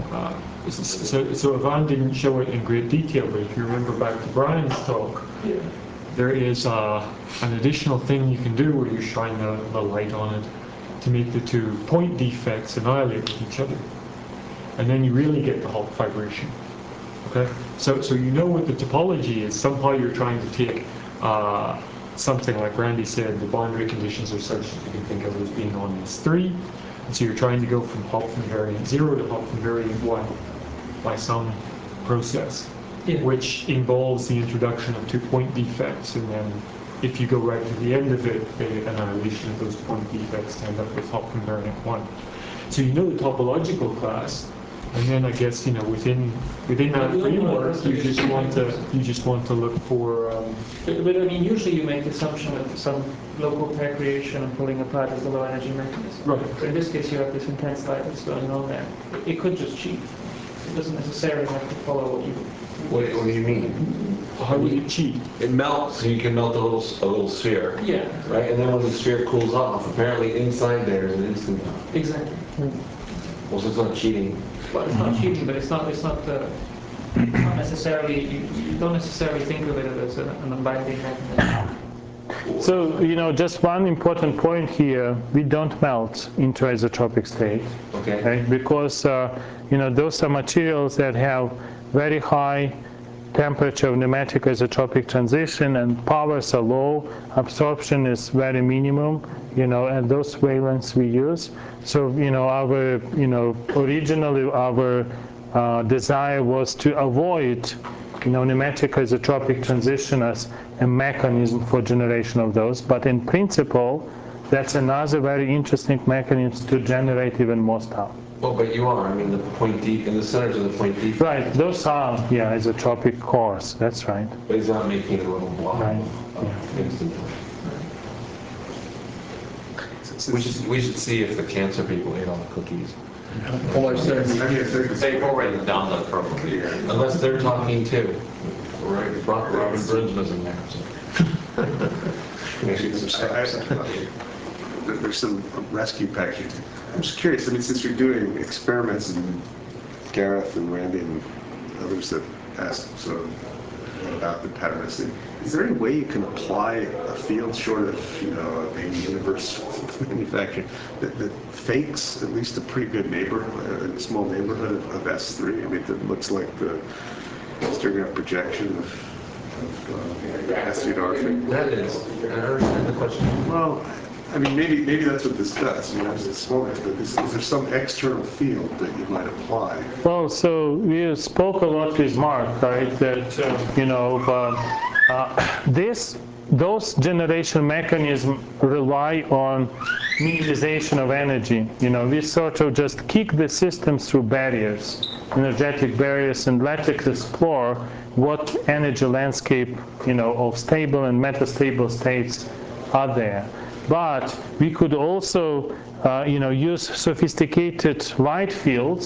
so Ivan didn't show it in great detail, but if you remember back to Brian's talk, there is an additional thing you can do where you shine the light on it to make the two point defects annihilate each other. And then you really get the Hopf vibration. Okay? So what the topology is. Somehow you're trying to take something like Randy said, the boundary conditions are such that you can think of as being on S3. And so you're trying to go from Hopf invariant 0 to Hopf invariant 1 by some process, which involves the introduction of 2 point defects, and then if you go right to the end of it, the annihilation of those point defects to end up with Hopf invariant 1. So the topological class, and then I guess within that framework, you just want to look for. But I mean, usually you make the assumption of some local pair creation and pulling apart as a low energy mechanism. Right. But in this case, you have this intense light that's going on there. It could just cheat. It doesn't necessarily have to follow what you. What do you mean? How would it cheat? It melts, so you can melt a little sphere. Yeah. Right, and then when the sphere cools off, apparently inside there is an instanton. Exactly. Well, so it's not cheating. Well, it's not cheating, but it's not necessarily. You don't necessarily think of it as an unbinding mechanism. So, just one important point here, we don't melt into isotropic state. Okay. Right? Because, those are materials that have very high temperature of pneumatic isotropic transition, and powers are low, absorption is very minimum, and those wavelengths we use. So, originally our desire was to avoid pneumatic isotropic transition as a mechanism for generation of those, but in principle, that's another very interesting mechanism to generate even more stuff. Well, but you are. I mean, the point deep in the centers of the point deep. Right, those are, isotropic cores, that's right. But he's not making a little blob Right. of instanton. We should see if the cancer people ate all the cookies. Almost certainly. They've already done that probably. Unless they're talking too. Right, Robin Brunsma's in there. There's some rescue packaging. I'm just curious, since you're doing experiments, and Gareth and Randy and others that asked sort of about the patternistic, is there any way you can apply a field short of a universe manufacturing that fakes at least a pretty good neighborhood, a small neighborhood of S3? I mean, that looks like the stereograph projection of S3 to R3. That is. I understand the question. Well, I mean, maybe that's what this does. It's a small, but is there some external field that you might apply? Well, so we spoke a lot with Mark, right? That those generation mechanisms rely on minimization of energy. We sort of just kick the system through barriers, energetic barriers, and let it explore what energy landscape, of stable and metastable states are there. But we could also, use sophisticated light fields,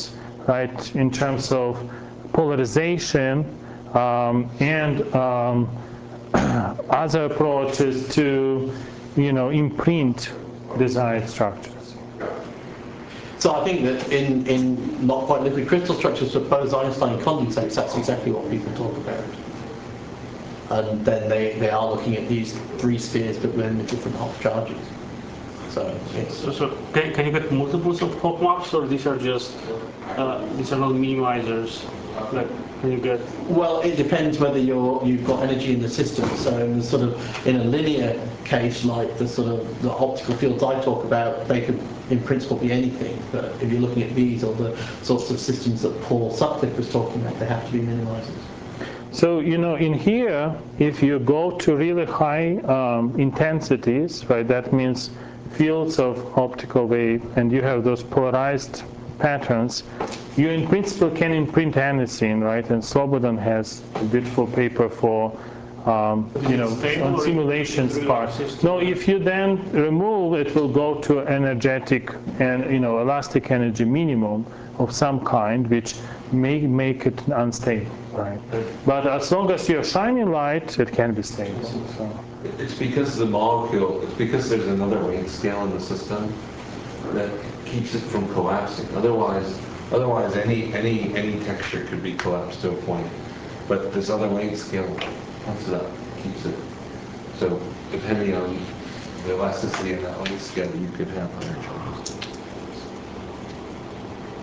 right, in terms of polarization and other approaches to, imprint desired structures. So I think that in not quite liquid crystal structures for Bose-Einstein condensates, that's exactly what people talk about. And then they are looking at these 3 spheres, but then with different Hopf charges. So it's So can you get multiples of Hopf maps, or these are just these are not minimizers? Like, can you get? well, it depends whether you've got energy in the system. So in the sort of in a linear case, like the optical fields I talk about, they could in principle be anything. But if you're looking at these or the sorts of systems that Paul Sutcliffe was talking about, they have to be minimizers. So, in here, if you go to really high intensities, right, that means fields of optical wave, and you have those polarized patterns, you in principle can imprint anything, right? And Slobodan has a beautiful paper for, on simulations part. No, if you then remove, it will go to energetic and, elastic energy minimum of some kind, which may make it unstable, right? But as long as you're shining light, it can be stable. So. It's because the molecule, it's because there's another weight scale in the system that keeps it from collapsing. Otherwise any texture could be collapsed to a point. But this other weight scale pumps it up, keeps it. So depending on the elasticity in that weight scale, you could have other charges.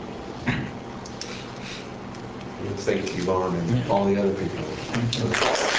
Thanks, Yvonne, and all the other people.